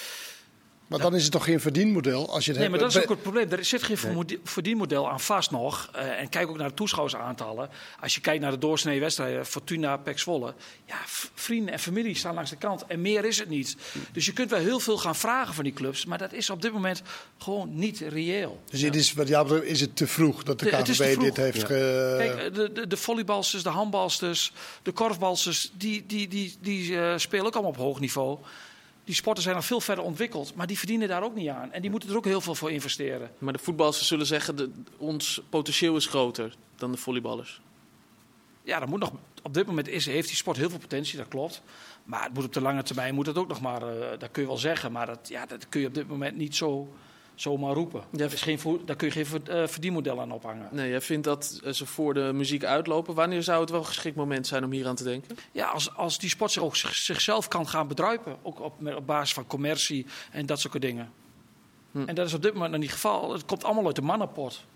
Maar dan is het toch geen verdienmodel? Als je het nee, hebt... maar dat is ook het probleem. Er zit geen nee. verdienmodel aan vast nog. Uh, en kijk ook naar de toeschouwersaantallen. Als je kijkt naar de doorsnee wedstrijden, Fortuna, P E C Zwolle. Ja, vrienden en familie staan langs de kant. En meer is het niet. Dus je kunt wel heel veel gaan vragen van die clubs. Maar dat is op dit moment gewoon niet reëel. Dus het is, wat jou betreft is het te vroeg dat de, de K N V B dit heeft... Ja. Ge... Kijk, de, de, de volleybalsters, de handbalsters, de korfbalsters... die, die, die, die uh, spelen ook allemaal op hoog niveau... Die sporten zijn nog veel verder ontwikkeld, maar die verdienen daar ook niet aan. En die moeten er ook heel veel voor investeren. Maar de voetballers zullen zeggen, de, ons potentieel is groter dan de volleyballers. Ja, dat moet nog, op dit moment is, heeft die sport heel veel potentie, dat klopt. Maar het moet op de lange termijn moet het ook nog maar, uh, dat kun je wel zeggen. Maar dat, ja, dat kun je op dit moment niet zo zomaar roepen. Ja. Dat is geen, vo- daar kun je geen ver- uh, verdienmodel aan ophangen. Nee, jij vindt dat ze voor de muziek uitlopen. Wanneer zou het wel een geschikt moment zijn om hier aan te denken? Ja, als, als die sport zich ook zich- zichzelf kan gaan bedruipen. Ook op, met- op basis van commercie en dat soort dingen. Hm. En dat is op dit moment nog niet het geval. Het komt allemaal uit de mannenpot.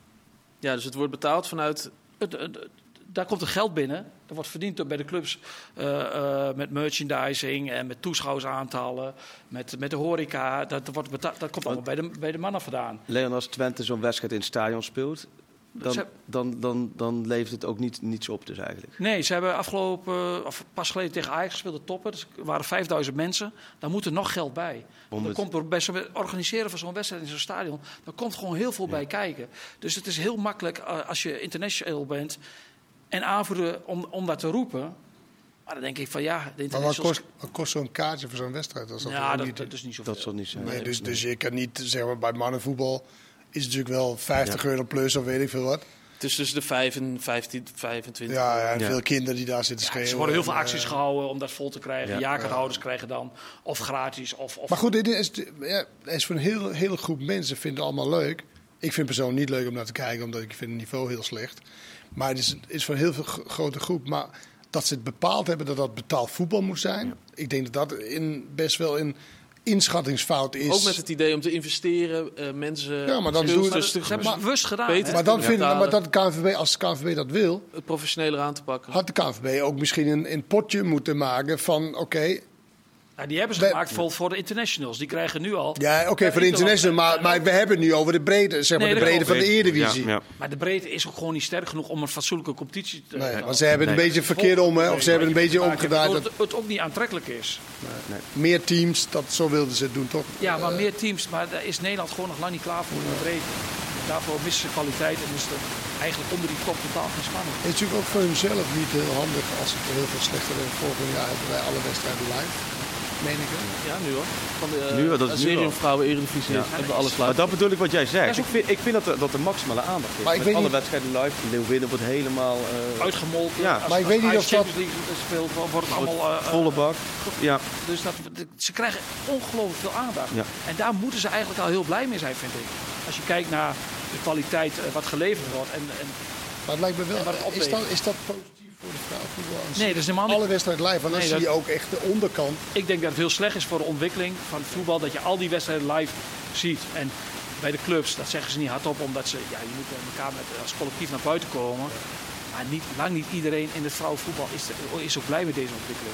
Ja, dus het wordt betaald vanuit... Het, het, het- daar komt er geld binnen. Er wordt verdiend door- bij de clubs uh, uh, met merchandising en met toeschouwersaantallen, met, met de horeca. Dat, dat, wordt beta- dat komt allemaal bij de, bij de mannen vandaan. Leon, als Twente zo'n wedstrijd in het stadion speelt, dan, Ze- dan, dan, dan levert het ook niet, niets op dus eigenlijk. Nee, ze hebben afgelopen, of pas geleden tegen Ajax gespeeld, de toppen. Dus er waren vijfduizend mensen. Daar moet er nog geld bij. Om Er het- komt er bij zo'n organiseren van zo'n wedstrijd in zo'n stadion, daar komt gewoon heel veel bij kijken. Dus het is heel makkelijk uh, als je international bent en aanvoeren om, om dat te roepen. Maar dan denk ik van ja, de Maar wat internationals... kost, wat kost zo'n kaartje voor zo'n wedstrijd? Als dat ja, ook dat, niet, dat is niet zoveel. Dat zal niet zijn. nee, dus, dus je kan niet, zeg maar, bij mannenvoetbal is het natuurlijk wel vijftig euro plus of weet ik veel wat. Het is tussen de vijf en vijftien, vijfentwintig. Ja, ja, en Ja. veel kinderen die daar zitten Ja, schreeuwen. er worden heel veel en, eh, acties gehouden om dat vol te krijgen. Ja. Ja, krijgen dan of gratis. Of, of... Maar goed, dit is, ja, het is voor een hele, hele groep mensen vinden het allemaal leuk. Ik vind persoonlijk niet leuk om naar te kijken, omdat ik vind het niveau heel slecht. Maar het is, het is voor een heel veel g- grote groep. Maar dat ze het bepaald hebben dat dat betaald voetbal moet zijn. Ja. Ik denk dat dat in, best wel een inschattingsfout is. Ook met het idee om te investeren, uh, mensen... Ja, maar dan skills doe- dus Ze te- hebben het bewust gedaan. beter hè? Maar dan Ja. vind ik, betalen. maar dat de K N V B, als de K N V B dat wil, het professioneler aan te pakken. had de K N V B ook misschien een, een potje moeten maken van oké. Okay, Ja, die hebben ze We- gemaakt voor, voor de internationals. Die krijgen nu al. ja, oké okay, voor de international, maar, maar we hebben het nu over de breedte, zeg maar Nee, de dat breedte van de klopt. Eredivisie. Ja, ja. Maar de breedte is ook gewoon niet sterk genoeg om een fatsoenlijke competitie te Nee, te maar ze hebben het Nee. een beetje verkeerd om, hè, of ze hebben het een beetje maken, omgedraaid. waardoor Dat het, het ook niet aantrekkelijk is. meer teams, dat, zo wilden ze het doen, toch? Ja, maar meer teams. Maar daar is Nederland gewoon nog lang niet klaar voor in de breedte. Daarvoor missen ze kwaliteit en is het eigenlijk onder die top totaal geen spanning. Het is natuurlijk ook voor hunzelf niet heel handig als het heel veel slechter is. Volgend jaar hebben wij alle wedstrijden live. Meen ik. Ja, nu hoor. Van de uh, Nu, dat is nu Azerion al. Vrouwen Eredivisie Ja. hebben we alles Maar live. dat bedoel ik wat jij Ja, zegt. is ook- Ik vind, ik vind dat, er, dat er maximale aandacht is. Maar ik Met weet alle niet- wedstrijden live. Leeuwinnen wordt helemaal uh, Uitgemolken. Ja, Als- maar ik als weet niet Ajax of dat- Champions League speelt, wordt het allemaal... eh, eh, volle bak. Ja. Dus dat, de- ze krijgen ongelooflijk veel aandacht. Ja. En daar moeten ze eigenlijk al heel blij mee zijn, vind ik. Als je kijkt naar de kwaliteit eh, wat geleverd wordt. En, en, Maar het lijkt me En wat wel, het is dat, oplevert. is dat positief voor de vrouwenvoetbal? nee, dat is helemaal niet. Alle wedstrijden live, want dan Nee, zie dat- je ook echt de onderkant. Ik denk dat het heel slecht is voor de ontwikkeling van het voetbal. Dat je al die wedstrijden live ziet. En bij de clubs, dat zeggen ze niet hardop. Omdat ze, ja, je moet elkaar met, als collectief naar buiten komen. Maar niet, lang niet iedereen in het vrouwenvoetbal is, is ook blij met deze ontwikkeling.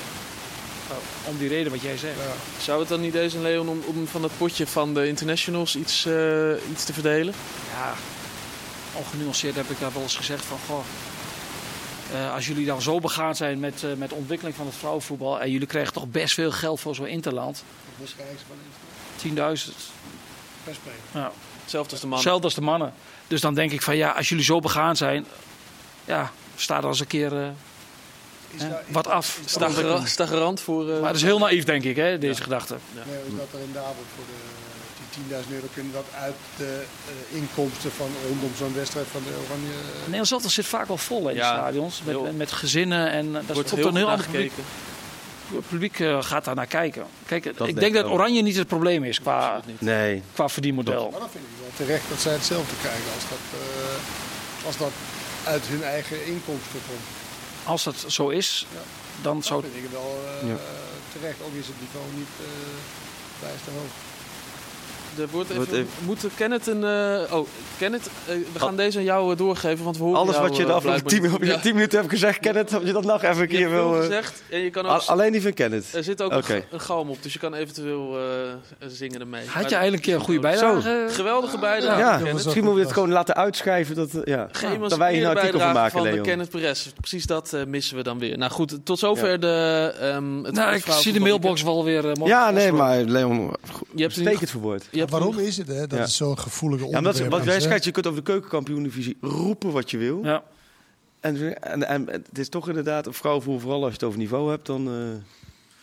Oh, om die reden wat jij zegt. Ja. Zou het dan niet deze, Leon, om, om van het potje van de internationals iets, uh, iets te verdelen? Ja, ongenuanceerd heb ik daar wel eens gezegd van... Goh, uh, als jullie dan zo begaan zijn met, uh, met de ontwikkeling van het vrouwenvoetbal... en jullie krijgen toch best veel geld voor zo'n interland. tienduizend. Ja. Hetzelfde als de mannen. Hetzelfde als de mannen. Dus dan denk ik van ja, als jullie zo begaan zijn... Ja, sta er eens een keer uh, Is hè, daar- is wat dat- af. is Sta dat- gera- sta garant voor... Uh, Maar dat is heel naïef, denk ik, hè, deze gedachte. Nee, is dat er inderdaad wordt voor de die tienduizend euro kunnen dat uit de uh, inkomsten van rondom zo'n wedstrijd van de Oranje. Uh, Nederland zelf zit vaak wel vol in Ja, de stadions. Met, heel- met, met gezinnen en uh, dat wordt komt heel een heel goed ander publiek. nagekeken. Het publiek uh, gaat daar naar kijken. Kijk, ik denk denk ik dat ook. Oranje niet het probleem is qua, Absoluut niet. Nee. qua verdienmodel. maar dan vind ik wel terecht dat zij hetzelfde krijgen als dat, uh, als dat uit hun eigen inkomsten komt. Als dat zo is, Ja. dan Dat zou vind ik wel uh, Ja. terecht. Ook is het niveau niet uh, bijst te hoog. Er wordt Wordt even, even- moet Kenneth een... Uh, oh, Kenneth, uh, we gaan deze aan jou uh, doorgeven, want we horen Alles jou, wat je de uh, afgelopen blijkbaar tien, niet. ja. tien minuten hebt gezegd, Kenneth, dat je dat nog even een Je keer hebt veel wil... uh, gezegd en je kan ook... a- alleen die van Kenneth. Er zit ook Oké. een, een galm op, dus je kan eventueel uh, zingen ermee. Had Maar- je eigenlijk een keer een goede bijdrage? Geweldige bijdrage, Ja, Kenneth. misschien moeten we dit gewoon laten uitschrijven. Dat, uh, ja. Geen dat wij hier een artikel van maken, van Leon. Kenneth Perez. Precies dat uh, missen we dan weer. Nou goed, tot zover Ja. de... Um, het Nou, ik zie de mailbox wel weer uh, mooi. Ja, nee, maar Leon, Je hebt steek het verwoord. Je hebt Waarom is het, hè? Dat Ja. is zo'n gevoelige Ja, onderwerp. omdat, wat jij hè? schrijft, je kunt over de keukenkampioen-divisie roepen wat je wil. Ja. En, en, en het is toch inderdaad, een vrouwenvoer, vooral als je het over niveau hebt, dan... Uh,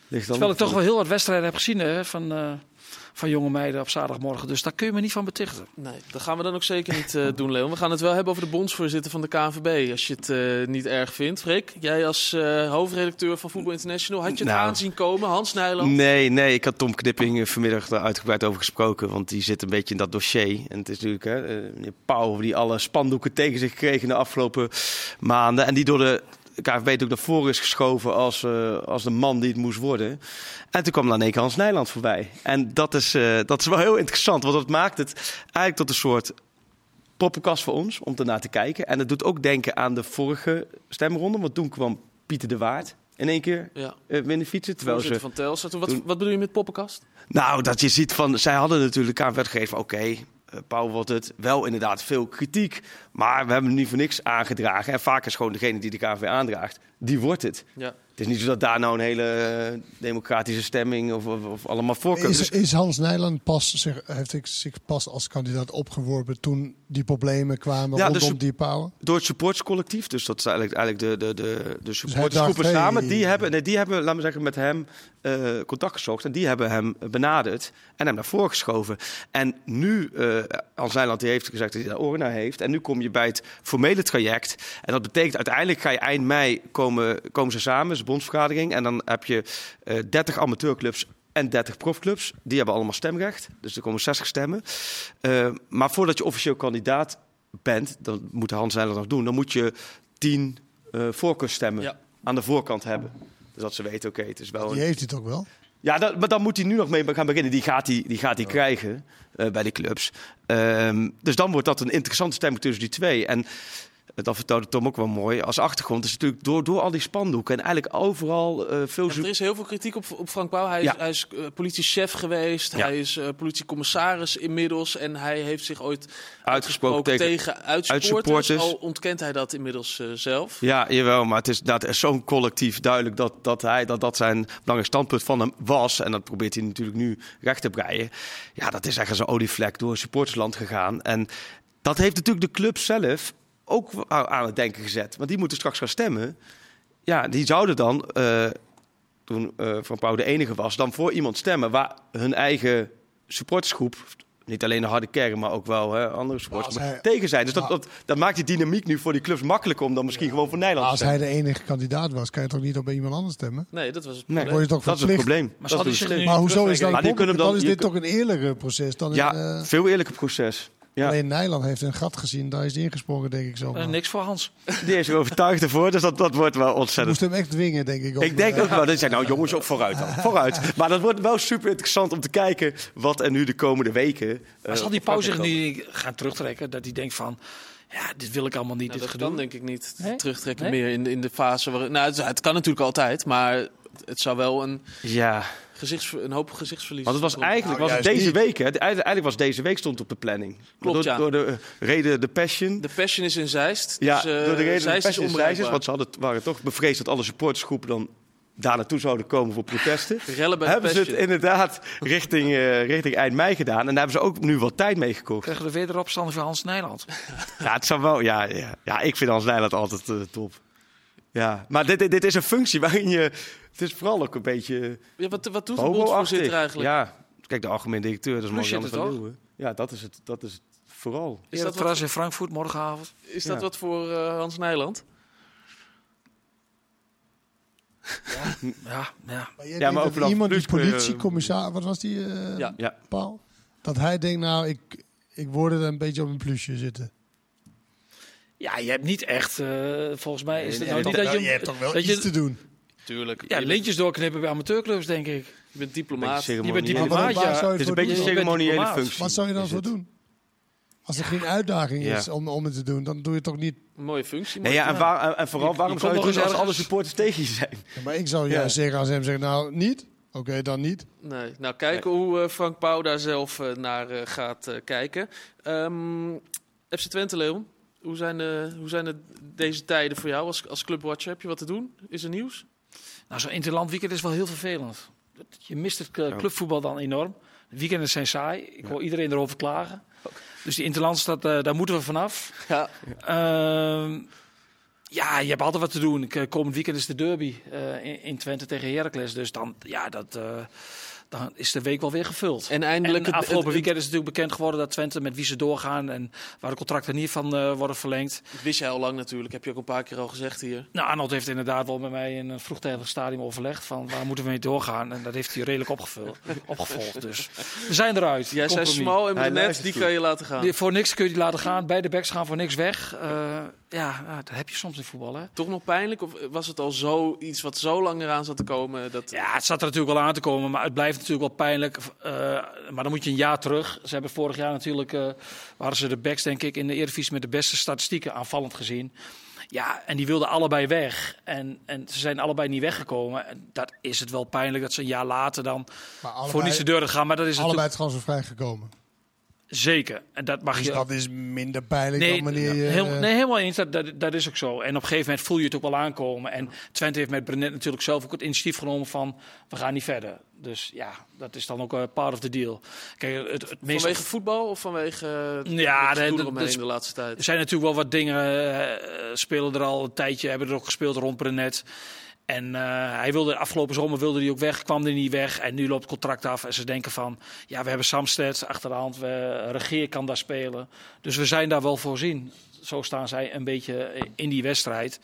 dan Terwijl ik toch wel heel wat wedstrijden heb gezien hè, van, uh, van jonge meiden op zaterdagmorgen. Dus daar kun je me niet van betichten. Nee, dat gaan we dan ook zeker niet uh, doen, Leon. We gaan het wel hebben over de bondsvoorzitter van de K N V B. Als je het uh, niet erg vindt. Freek, jij als uh, hoofdredacteur van Voetbal International. Had je het nou, aanzien komen? Hans Nijland? Nee, nee, ik had Tom Knipping vanmiddag daar uitgebreid over gesproken. Want die zit een beetje in dat dossier. En het is natuurlijk hè, meneer Pauw die alle spandoeken tegen zich kreeg in de afgelopen maanden. En die door de K N V B ook naar voren is geschoven als, uh, als de man die het moest worden. En toen kwam dan in één keer Hans Nijland voorbij. En dat is, uh, dat is wel heel interessant, want dat maakt het eigenlijk tot een soort poppenkast voor ons om ernaar te kijken. En het doet ook denken aan de vorige stemronde, want toen kwam Pieter de Waard in één keer ja. uh, winnen fietsen. Terwijl ze, van Telstra. Wat, toen, wat bedoel je met poppenkast? Nou, dat je ziet van, zij hadden natuurlijk de K N V B gegeven, oké, okay, Uh, Pauw wordt het wel inderdaad veel kritiek. Maar we hebben hem niet voor niks aangedragen. En vaak is gewoon degene die de K N V B aandraagt, die wordt het. Ja. Het is niet zo dat daar nou een hele uh, democratische stemming of, of, of allemaal voorkeur is. Is Hans Nijland pas zich, heeft zich pas als kandidaat opgeworpen toen die problemen kwamen ja, rondom de, die Pauw? Door het supporterscollectief. Dus dat is eigenlijk, eigenlijk de, de, de, de supportersgroepen dus samen. hey, Die hebben, nee, die hebben, laten we zeggen, met hem uh, contact gezocht. En die hebben hem benaderd en hem naar voren geschoven. En nu, uh, Hans Nijland die heeft gezegd dat hij daar oren naar heeft. En nu kom je bij het formele traject. En dat betekent uiteindelijk ga je eind mei komen, komen ze samen, dus de bondsvergadering. En dan heb je uh, dertig amateurclubs en dertig profclubs. Die hebben allemaal stemrecht. Dus er komen zestig stemmen. Uh, maar voordat je officieel kandidaat bent, dat moet Hans Nijland nog doen, dan moet je tien uh, voorkeursstemmen ja. aan de voorkant hebben. Dus dat ze weten, oké, okay, het is wel... Die een... heeft hij toch wel? Ja, dat, maar dan moet hij nu nog mee gaan beginnen. Die gaat hij, die gaat hij ja. krijgen uh, bij die clubs. Um, dus dan wordt dat een interessante stemming tussen die twee. En dat vertelde Tom ook wel mooi. Als achtergrond is natuurlijk door, door al die spandoeken en eigenlijk overal uh, veel... Ja, er is heel veel kritiek op, op Frank Pauw. Hij is, ja. hij is uh, politiechef geweest. Ja. Hij is uh, politiecommissaris inmiddels. En hij heeft zich ooit uitgesproken tegen, tegen uitsupporters. uitsupporters. Al ontkent hij dat inmiddels uh, zelf. Ja, jawel. Maar het is, dat is zo'n collectief duidelijk dat, dat, hij, dat dat zijn belangrijk standpunt van hem was. En dat probeert hij natuurlijk nu recht te breien. Ja, dat is echt als een olievlek door een supportersland gegaan. En dat heeft natuurlijk de club zelf ook aan het denken gezet. Want die moeten straks gaan stemmen. Ja, die zouden dan, uh, toen uh, Van Pauw de enige was, dan voor iemand stemmen waar hun eigen supportersgroep, niet alleen de harde kern, maar ook wel hè, andere supporters, hij, maar tegen zijn. Dus dat, dat, dat maakt die dynamiek nu voor die clubs makkelijker om dan misschien ja. gewoon voor Nederland te stemmen. Als hij de enige kandidaat was, kan je toch niet op iemand anders stemmen? Nee, dat was het probleem. Nee, word je toch dat is het probleem. Maar, dat is het maar hoezo is dat? Dan, dan, dan is dit toch een eerlijker proces dan ja, een, uh, veel eerlijker proces. Ja. Alleen Nijland heeft een gat gezien, daar is hij ingesprongen, denk ik zo. Uh, niks voor Hans. Die is er overtuigd ervoor, dus dat, dat wordt wel ontzettend. Je moest hem echt dwingen, denk ik. Op, ik denk uh, ook wel, dat zei nou jongens, ook vooruit dan. Vooruit. Maar dat wordt wel super interessant om te kijken wat er nu de komende weken... Uh, maar zal die Pauw zich nu gaan terugtrekken, dat hij denkt van... Ja, dit wil ik allemaal niet. Nou, dit dat gedoe. kan denk ik niet nee? terugtrekken nee? meer in de, in de fase waar... Nou, het, het kan natuurlijk altijd, maar het zou wel een... Ja... Gezichts, een hoop gezichtsverlies. Want het was eigenlijk nou, was het deze niet. week, hè? Eigenlijk was deze week stond op de planning. Klopt, door, ja. door de uh, reden de Passion. De Passion is in Zeist. Ja, dus, uh, door de reden Zeist de Passion is in Zeist is, want ze hadden, waren toch bevreesd dat alle supportersgroepen dan daar naartoe zouden komen voor protesten. Rellen bij hebben de ze het inderdaad richting, uh, richting eind mei gedaan. En daar hebben ze ook nu wat tijd mee gekocht. Krijgen we weer de opstand van Hans Nijland? Ja, het zou wel, ja, ja, ja, ik vind Hans Nijland altijd uh, top. Ja, maar dit, dit, dit is een functie waarin je... Het is vooral ook een beetje... Ja, wat, wat doet de bondsvoorzitter eigenlijk? Ja, kijk, de algemeen directeur, dat is Marianne van toch? Leeuwen. Ja, dat is het, dat is het vooral. Is dat trouwens in Frankfurt morgenavond? Is dat ja. wat voor uh, Hans Nijland? Ja, ja, ja. Maar jij ja, maar denkt ook dat iemand die plus, politiecommissaris, wat was die? Uh, ja. ja. Paul? Dat hij denkt, nou, ik, ik word er een beetje op een plusje zitten. Ja, je hebt niet echt, uh, volgens mij is het nee, nou nee, niet dat je... je hebt toch wel dat iets je, te doen? Tuurlijk. Ja, lintjes doorknippen bij amateurclubs, denk ik. Je bent diplomaat. Je bent diplomaat, diplomaat, ja. Het is een beetje een ceremoniële functie. Wat zou je dan voor doen? Als er geen uitdaging ja. is om, om het te doen, dan doe je toch niet... Een mooie functie. Nee, ja, en, waar, en vooral, Je- waarom je zou je komt het doen nog als eens alle supporters tegen je zijn? Ja, maar ik zou Ja. juist zeggen als hem zeggen, nou, niet? Oké, okay, dan niet. Nee. Nou, kijken nee. hoe uh, Frank Pauw daar zelf uh, naar uh, gaat uh, kijken. Um, F C Twente, Leon. Hoe zijn, de, hoe zijn de, deze tijden voor jou als, als clubwatcher? Heb je wat te doen? Is er nieuws? Nou, zo'n interland weekend is wel heel vervelend. Je mist het uh, clubvoetbal dan enorm. De weekenden zijn saai. Ik hoor ja. iedereen erover klagen. Dus die interlands, dat, uh, daar moeten we vanaf. Ja. Uh, Ja, je hebt altijd wat te doen. Ik, uh, komend weekend is de derby uh, in, in Twente tegen Heracles. Dus dan, ja, dat, uh, dan is de week wel weer gevuld. En eindelijk en het, afgelopen het, weekend is natuurlijk bekend geworden dat Twente met wie ze doorgaan en waar de contracten niet van uh, worden verlengd. Dat wist jij al lang natuurlijk, heb je ook een paar keer al gezegd hier. Nou, Arnold heeft inderdaad wel met mij in een vroegtijdig stadium overlegd van waar moeten we mee doorgaan. En dat heeft hij redelijk opgevuld, opgevolgd. Dus we zijn eruit. Jij zei smal en Brenet, die kan je laten gaan. Die, voor niks kun je die laten gaan. Beide backs gaan voor niks weg. Uh, ja, uh, dat heb je soms in voetbal, hè. Toch nog pijnlijk? Of was het al zo iets wat zo lang eraan zat te komen? Dat... Ja, het zat er natuurlijk wel aan te komen, maar het blijft natuurlijk wel pijnlijk. Uh, maar dan moet je een jaar terug. Ze hebben vorig jaar natuurlijk, uh, waren ze de backs denk ik in de Eredivisie met de beste statistieken aanvallend gezien. Ja, en die wilden allebei weg. En, en ze zijn allebei niet weggekomen. En dat is het wel pijnlijk dat ze een jaar later dan allebei, voor niets de deur gaan. Maar dat is allebei transfervrij gekomen. Zeker. En dat mag dus je. Dat is minder pijnlijk nee, dan wanneer je. Heel, nee, helemaal eens. Dat, dat, dat is ook zo. En op een gegeven moment voel je het ook wel aankomen. En Twente heeft met Brenet natuurlijk zelf ook het initiatief genomen van we gaan niet verder. Dus ja, dat is dan ook uh, part of the deal. Kijk, het, het meest vanwege voetbal of vanwege uh, ja, de, de, de, omheen de, de laatste tijd? Er zijn natuurlijk wel wat dingen. Uh, spelen er al een tijdje, hebben er ook gespeeld rond Brenet. En uh, hij wilde afgelopen zomer wilde hij ook weg, kwam er niet weg. En nu loopt het contract af. En ze denken van, ja, we hebben Samsted achter de hand. We, Regeer kan daar spelen. Dus we zijn daar wel voorzien. Zo staan zij een beetje in die wedstrijd.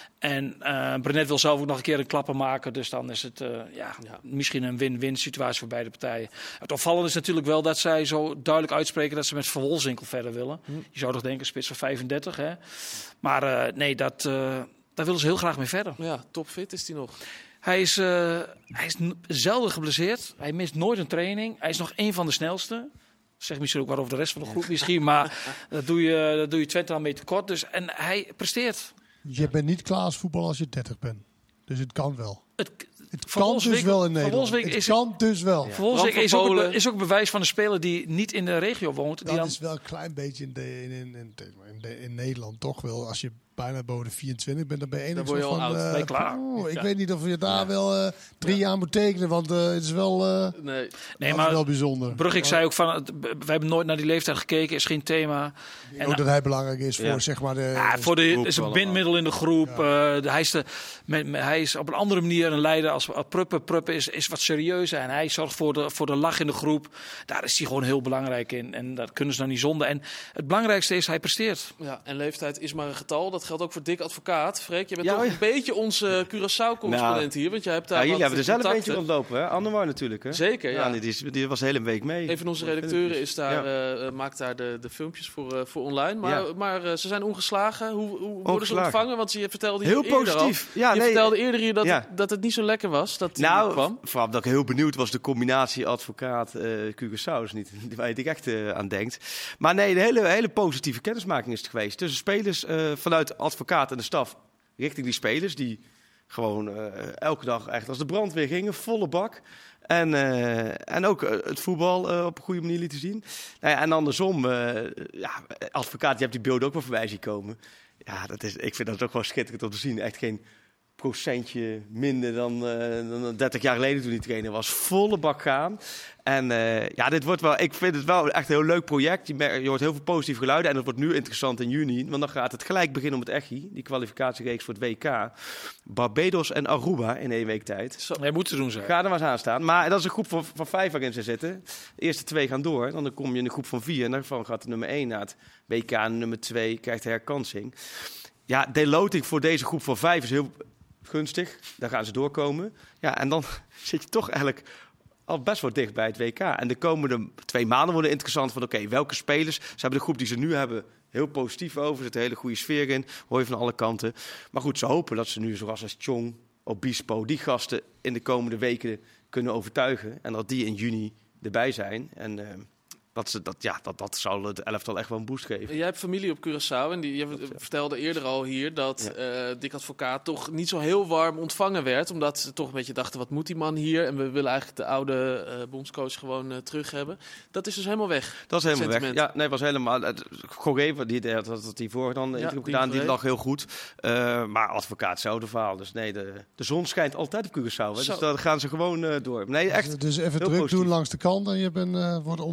En uh, Brenet wil zelf ook nog een keer een klapper maken. Dus dan is het uh, ja, ja. misschien een win-win situatie voor beide partijen. Het opvallende is natuurlijk wel dat zij zo duidelijk uitspreken dat ze met Van Wolfswinkel verder willen. Hm. Je zou toch denken, spits van vijfendertig. Hè? Maar uh, nee, dat... Uh, Daar willen ze heel graag mee verder. Ja, topfit is hij nog. Hij is, uh, hij is zelden geblesseerd. Hij mist nooit een training. Hij is nog één van de snelste. Dat zegt misschien ook wat over de rest van de groep misschien. Maar dat doe je, dat doe je Twente aan mee tekort. Dus, en hij presteert. Je bent niet klaar als voetbal als je dertig bent. Dus het kan wel. Het, het kan dus wel in Nederland. Het is, kan dus wel. Ja. Volgens is, ook een, is ook een bewijs van een speler die niet in de regio woont. Die dat dan... is wel een klein beetje in, de, in, in, in, in, in Nederland toch wel. Als je bijna boven de vierentwintig bent, dan ben je één word je al van, oud. Uh, ben je klaar. Oh, ik ja. weet niet of je daar ja. wel uh, drie ja. jaar moet tekenen, want uh, het is wel, uh, nee. Nee, maar is wel bijzonder. Brug, ik zei ook van, wij hebben nooit naar die leeftijd gekeken, is geen thema. En ook dat hij belangrijk is voor, ja. zeg maar, de... Ja, voor de, is een bindmiddel in de groep. Ja. Uh, hij, is de, met, met, hij is op een andere manier een leider als Pruppen. Pruppen is, is wat serieuzer en hij zorgt voor de, voor de lach in de groep. Daar is hij gewoon heel belangrijk in en dat kunnen ze dan niet zonder. En het belangrijkste is, hij presteert. Ja, en leeftijd is maar een getal. Dat geldt ook voor Dick Advocaat. Freek, je bent ja, toch ja. een beetje onze Curaçao-correspondent nou, hier. Want jij hebt daar ja, jullie hebben er zelf contacten. een beetje rondlopen, hè? Annemar natuurlijk, hè? Zeker, ja. ja die, die was de hele week mee. Een van onze redacteuren is daar, ja. uh, maakt daar de, de filmpjes voor, uh, voor online. Maar, ja. maar uh, ze zijn ongeslagen. Hoe, hoe worden ze ontvangen? Want je vertelde hier heel eerder positief. Al, ja, je nee, vertelde eerder hier dat, ja. het, dat het niet zo lekker was. Dat nou, kwam. vooral dat ik heel benieuwd was, de combinatie advocaat uh, Curaçao is niet waar je echt uh, aan denkt. Maar nee, de hele, hele positieve kennismaking is het geweest. Tussen spelers uh, vanuit advocaat en de staf richting die spelers die gewoon uh, elke dag echt als de brandweer gingen, volle bak. En, uh, en ook uh, het voetbal uh, op een goede manier lieten zien. Nou ja, en andersom, uh, ja, advocaat, je hebt die beelden ook wel voorbij zien komen. Ja, dat is, ik vind dat ook wel schitterend om te zien. Echt geen procentje minder dan, uh, dan dertig jaar geleden toen die trainer was. Volle bak gaan. En uh, ja, dit wordt wel, ik vind het wel echt een heel leuk project. Je, merkt, je hoort heel veel positieve geluiden. En het wordt nu interessant in juni. Want dan gaat het gelijk beginnen om het Echi. Die kwalificatiereeks voor het W K. Barbados en Aruba in één week tijd. Zo, jij moet ze doen, zeg. Ga er maar eens aan staan. Maar dat is een groep van, van vijf waarin ze zitten. De eerste twee gaan door. Dan kom je in een groep van vier. En daarvan gaat de nummer één naar het W K. En nummer twee krijgt de herkansing. Ja, de loting voor deze groep van vijf is heel gunstig. Daar gaan ze doorkomen. Ja, en dan zit je toch eigenlijk al best wel dicht bij het W K. En de komende twee maanden worden interessant van oké, okay, welke spelers? Ze hebben de groep die ze nu hebben heel positief over. Er zit een hele goede sfeer in. Hoor je van alle kanten. Maar goed, ze hopen dat ze nu zoals als Chong, Obispo, die gasten in de komende weken kunnen overtuigen. En dat die in juni erbij zijn. En uh, dat, ze, dat, ja, dat, dat zal het elftal echt wel een boost geven. Jij hebt familie op Curaçao en die, je vertelde eerder al hier dat ja. uh, Dick Advocaat toch niet zo heel warm ontvangen werd. Omdat ze toch een beetje dachten, wat moet die man hier? En we willen eigenlijk de oude uh, bondscoach gewoon uh, terug hebben. Dat is dus helemaal weg. Dat is helemaal sentiment. weg. Ja, nee, was helemaal. Goré, die dat had die voor dan ja, die gedaan, die lag heel goed. Uh, maar Advocaat hetzelfde verhaal. Dus nee, de, de zon schijnt altijd op Curaçao. Hè, dus daar gaan ze gewoon uh, door. Nee, echt. Dus, dus even druk positief doen langs de kant en je bent, uh, wordt omarmd. Je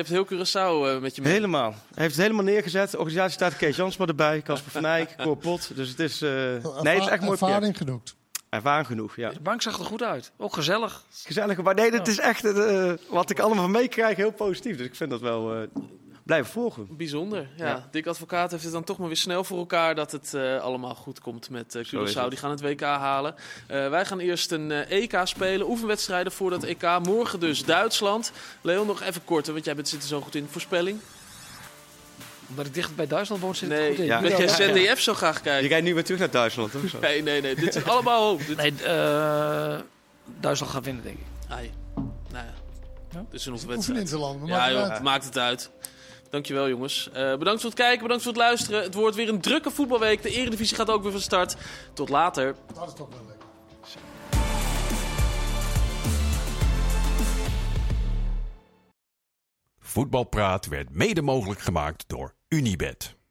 hebt heel Curaçao uh, met je mee. Helemaal. Hij heeft het helemaal neergezet. De organisatie staat Kees Jansma erbij, Casper van Eyck, Cor Pot. Dus het is, uh... nee, het is echt mooi. Ervaring genoeg. Ervaring genoeg, ja. De bank zag er goed uit. Ook gezellig. Gezellig, maar nee, het is echt uh, wat ik allemaal van meekrijg heel positief. Dus ik vind dat wel uh, blijven volgen. Bijzonder, ja. Ja. Dick Advocaat heeft het dan toch maar weer snel voor elkaar dat het uh, allemaal goed komt met uh, Curaçao. Die gaan het W K halen. Uh, wij gaan eerst een uh, E K spelen. Oefenwedstrijden voor dat E K. Morgen dus Duitsland. Leon, nog even kort, want jij bent, zit er zo goed in. Voorspelling? Omdat ik dicht bij Duitsland woon, zit het Nee, goed in. ja. dat jij Z D F zo graag kijkt. Je rijdt nu weer terug naar Duitsland, toch? Zo? Nee, nee, nee. Dit is allemaal hoop. Dit... Nee, uh, Duitsland gaat winnen, denk ik. Ai. Nou ja. Ja? Het is een Oefen oefenwedstrijd. in te landen. Ja, joh, maakt het uit. Dankjewel, jongens. Uh, bedankt voor het kijken, bedankt voor het luisteren. Het wordt weer een drukke voetbalweek. De Eredivisie gaat ook weer van start. Tot later. Dat is toch wel lekker. Voetbalpraat werd mede mogelijk gemaakt door Unibet.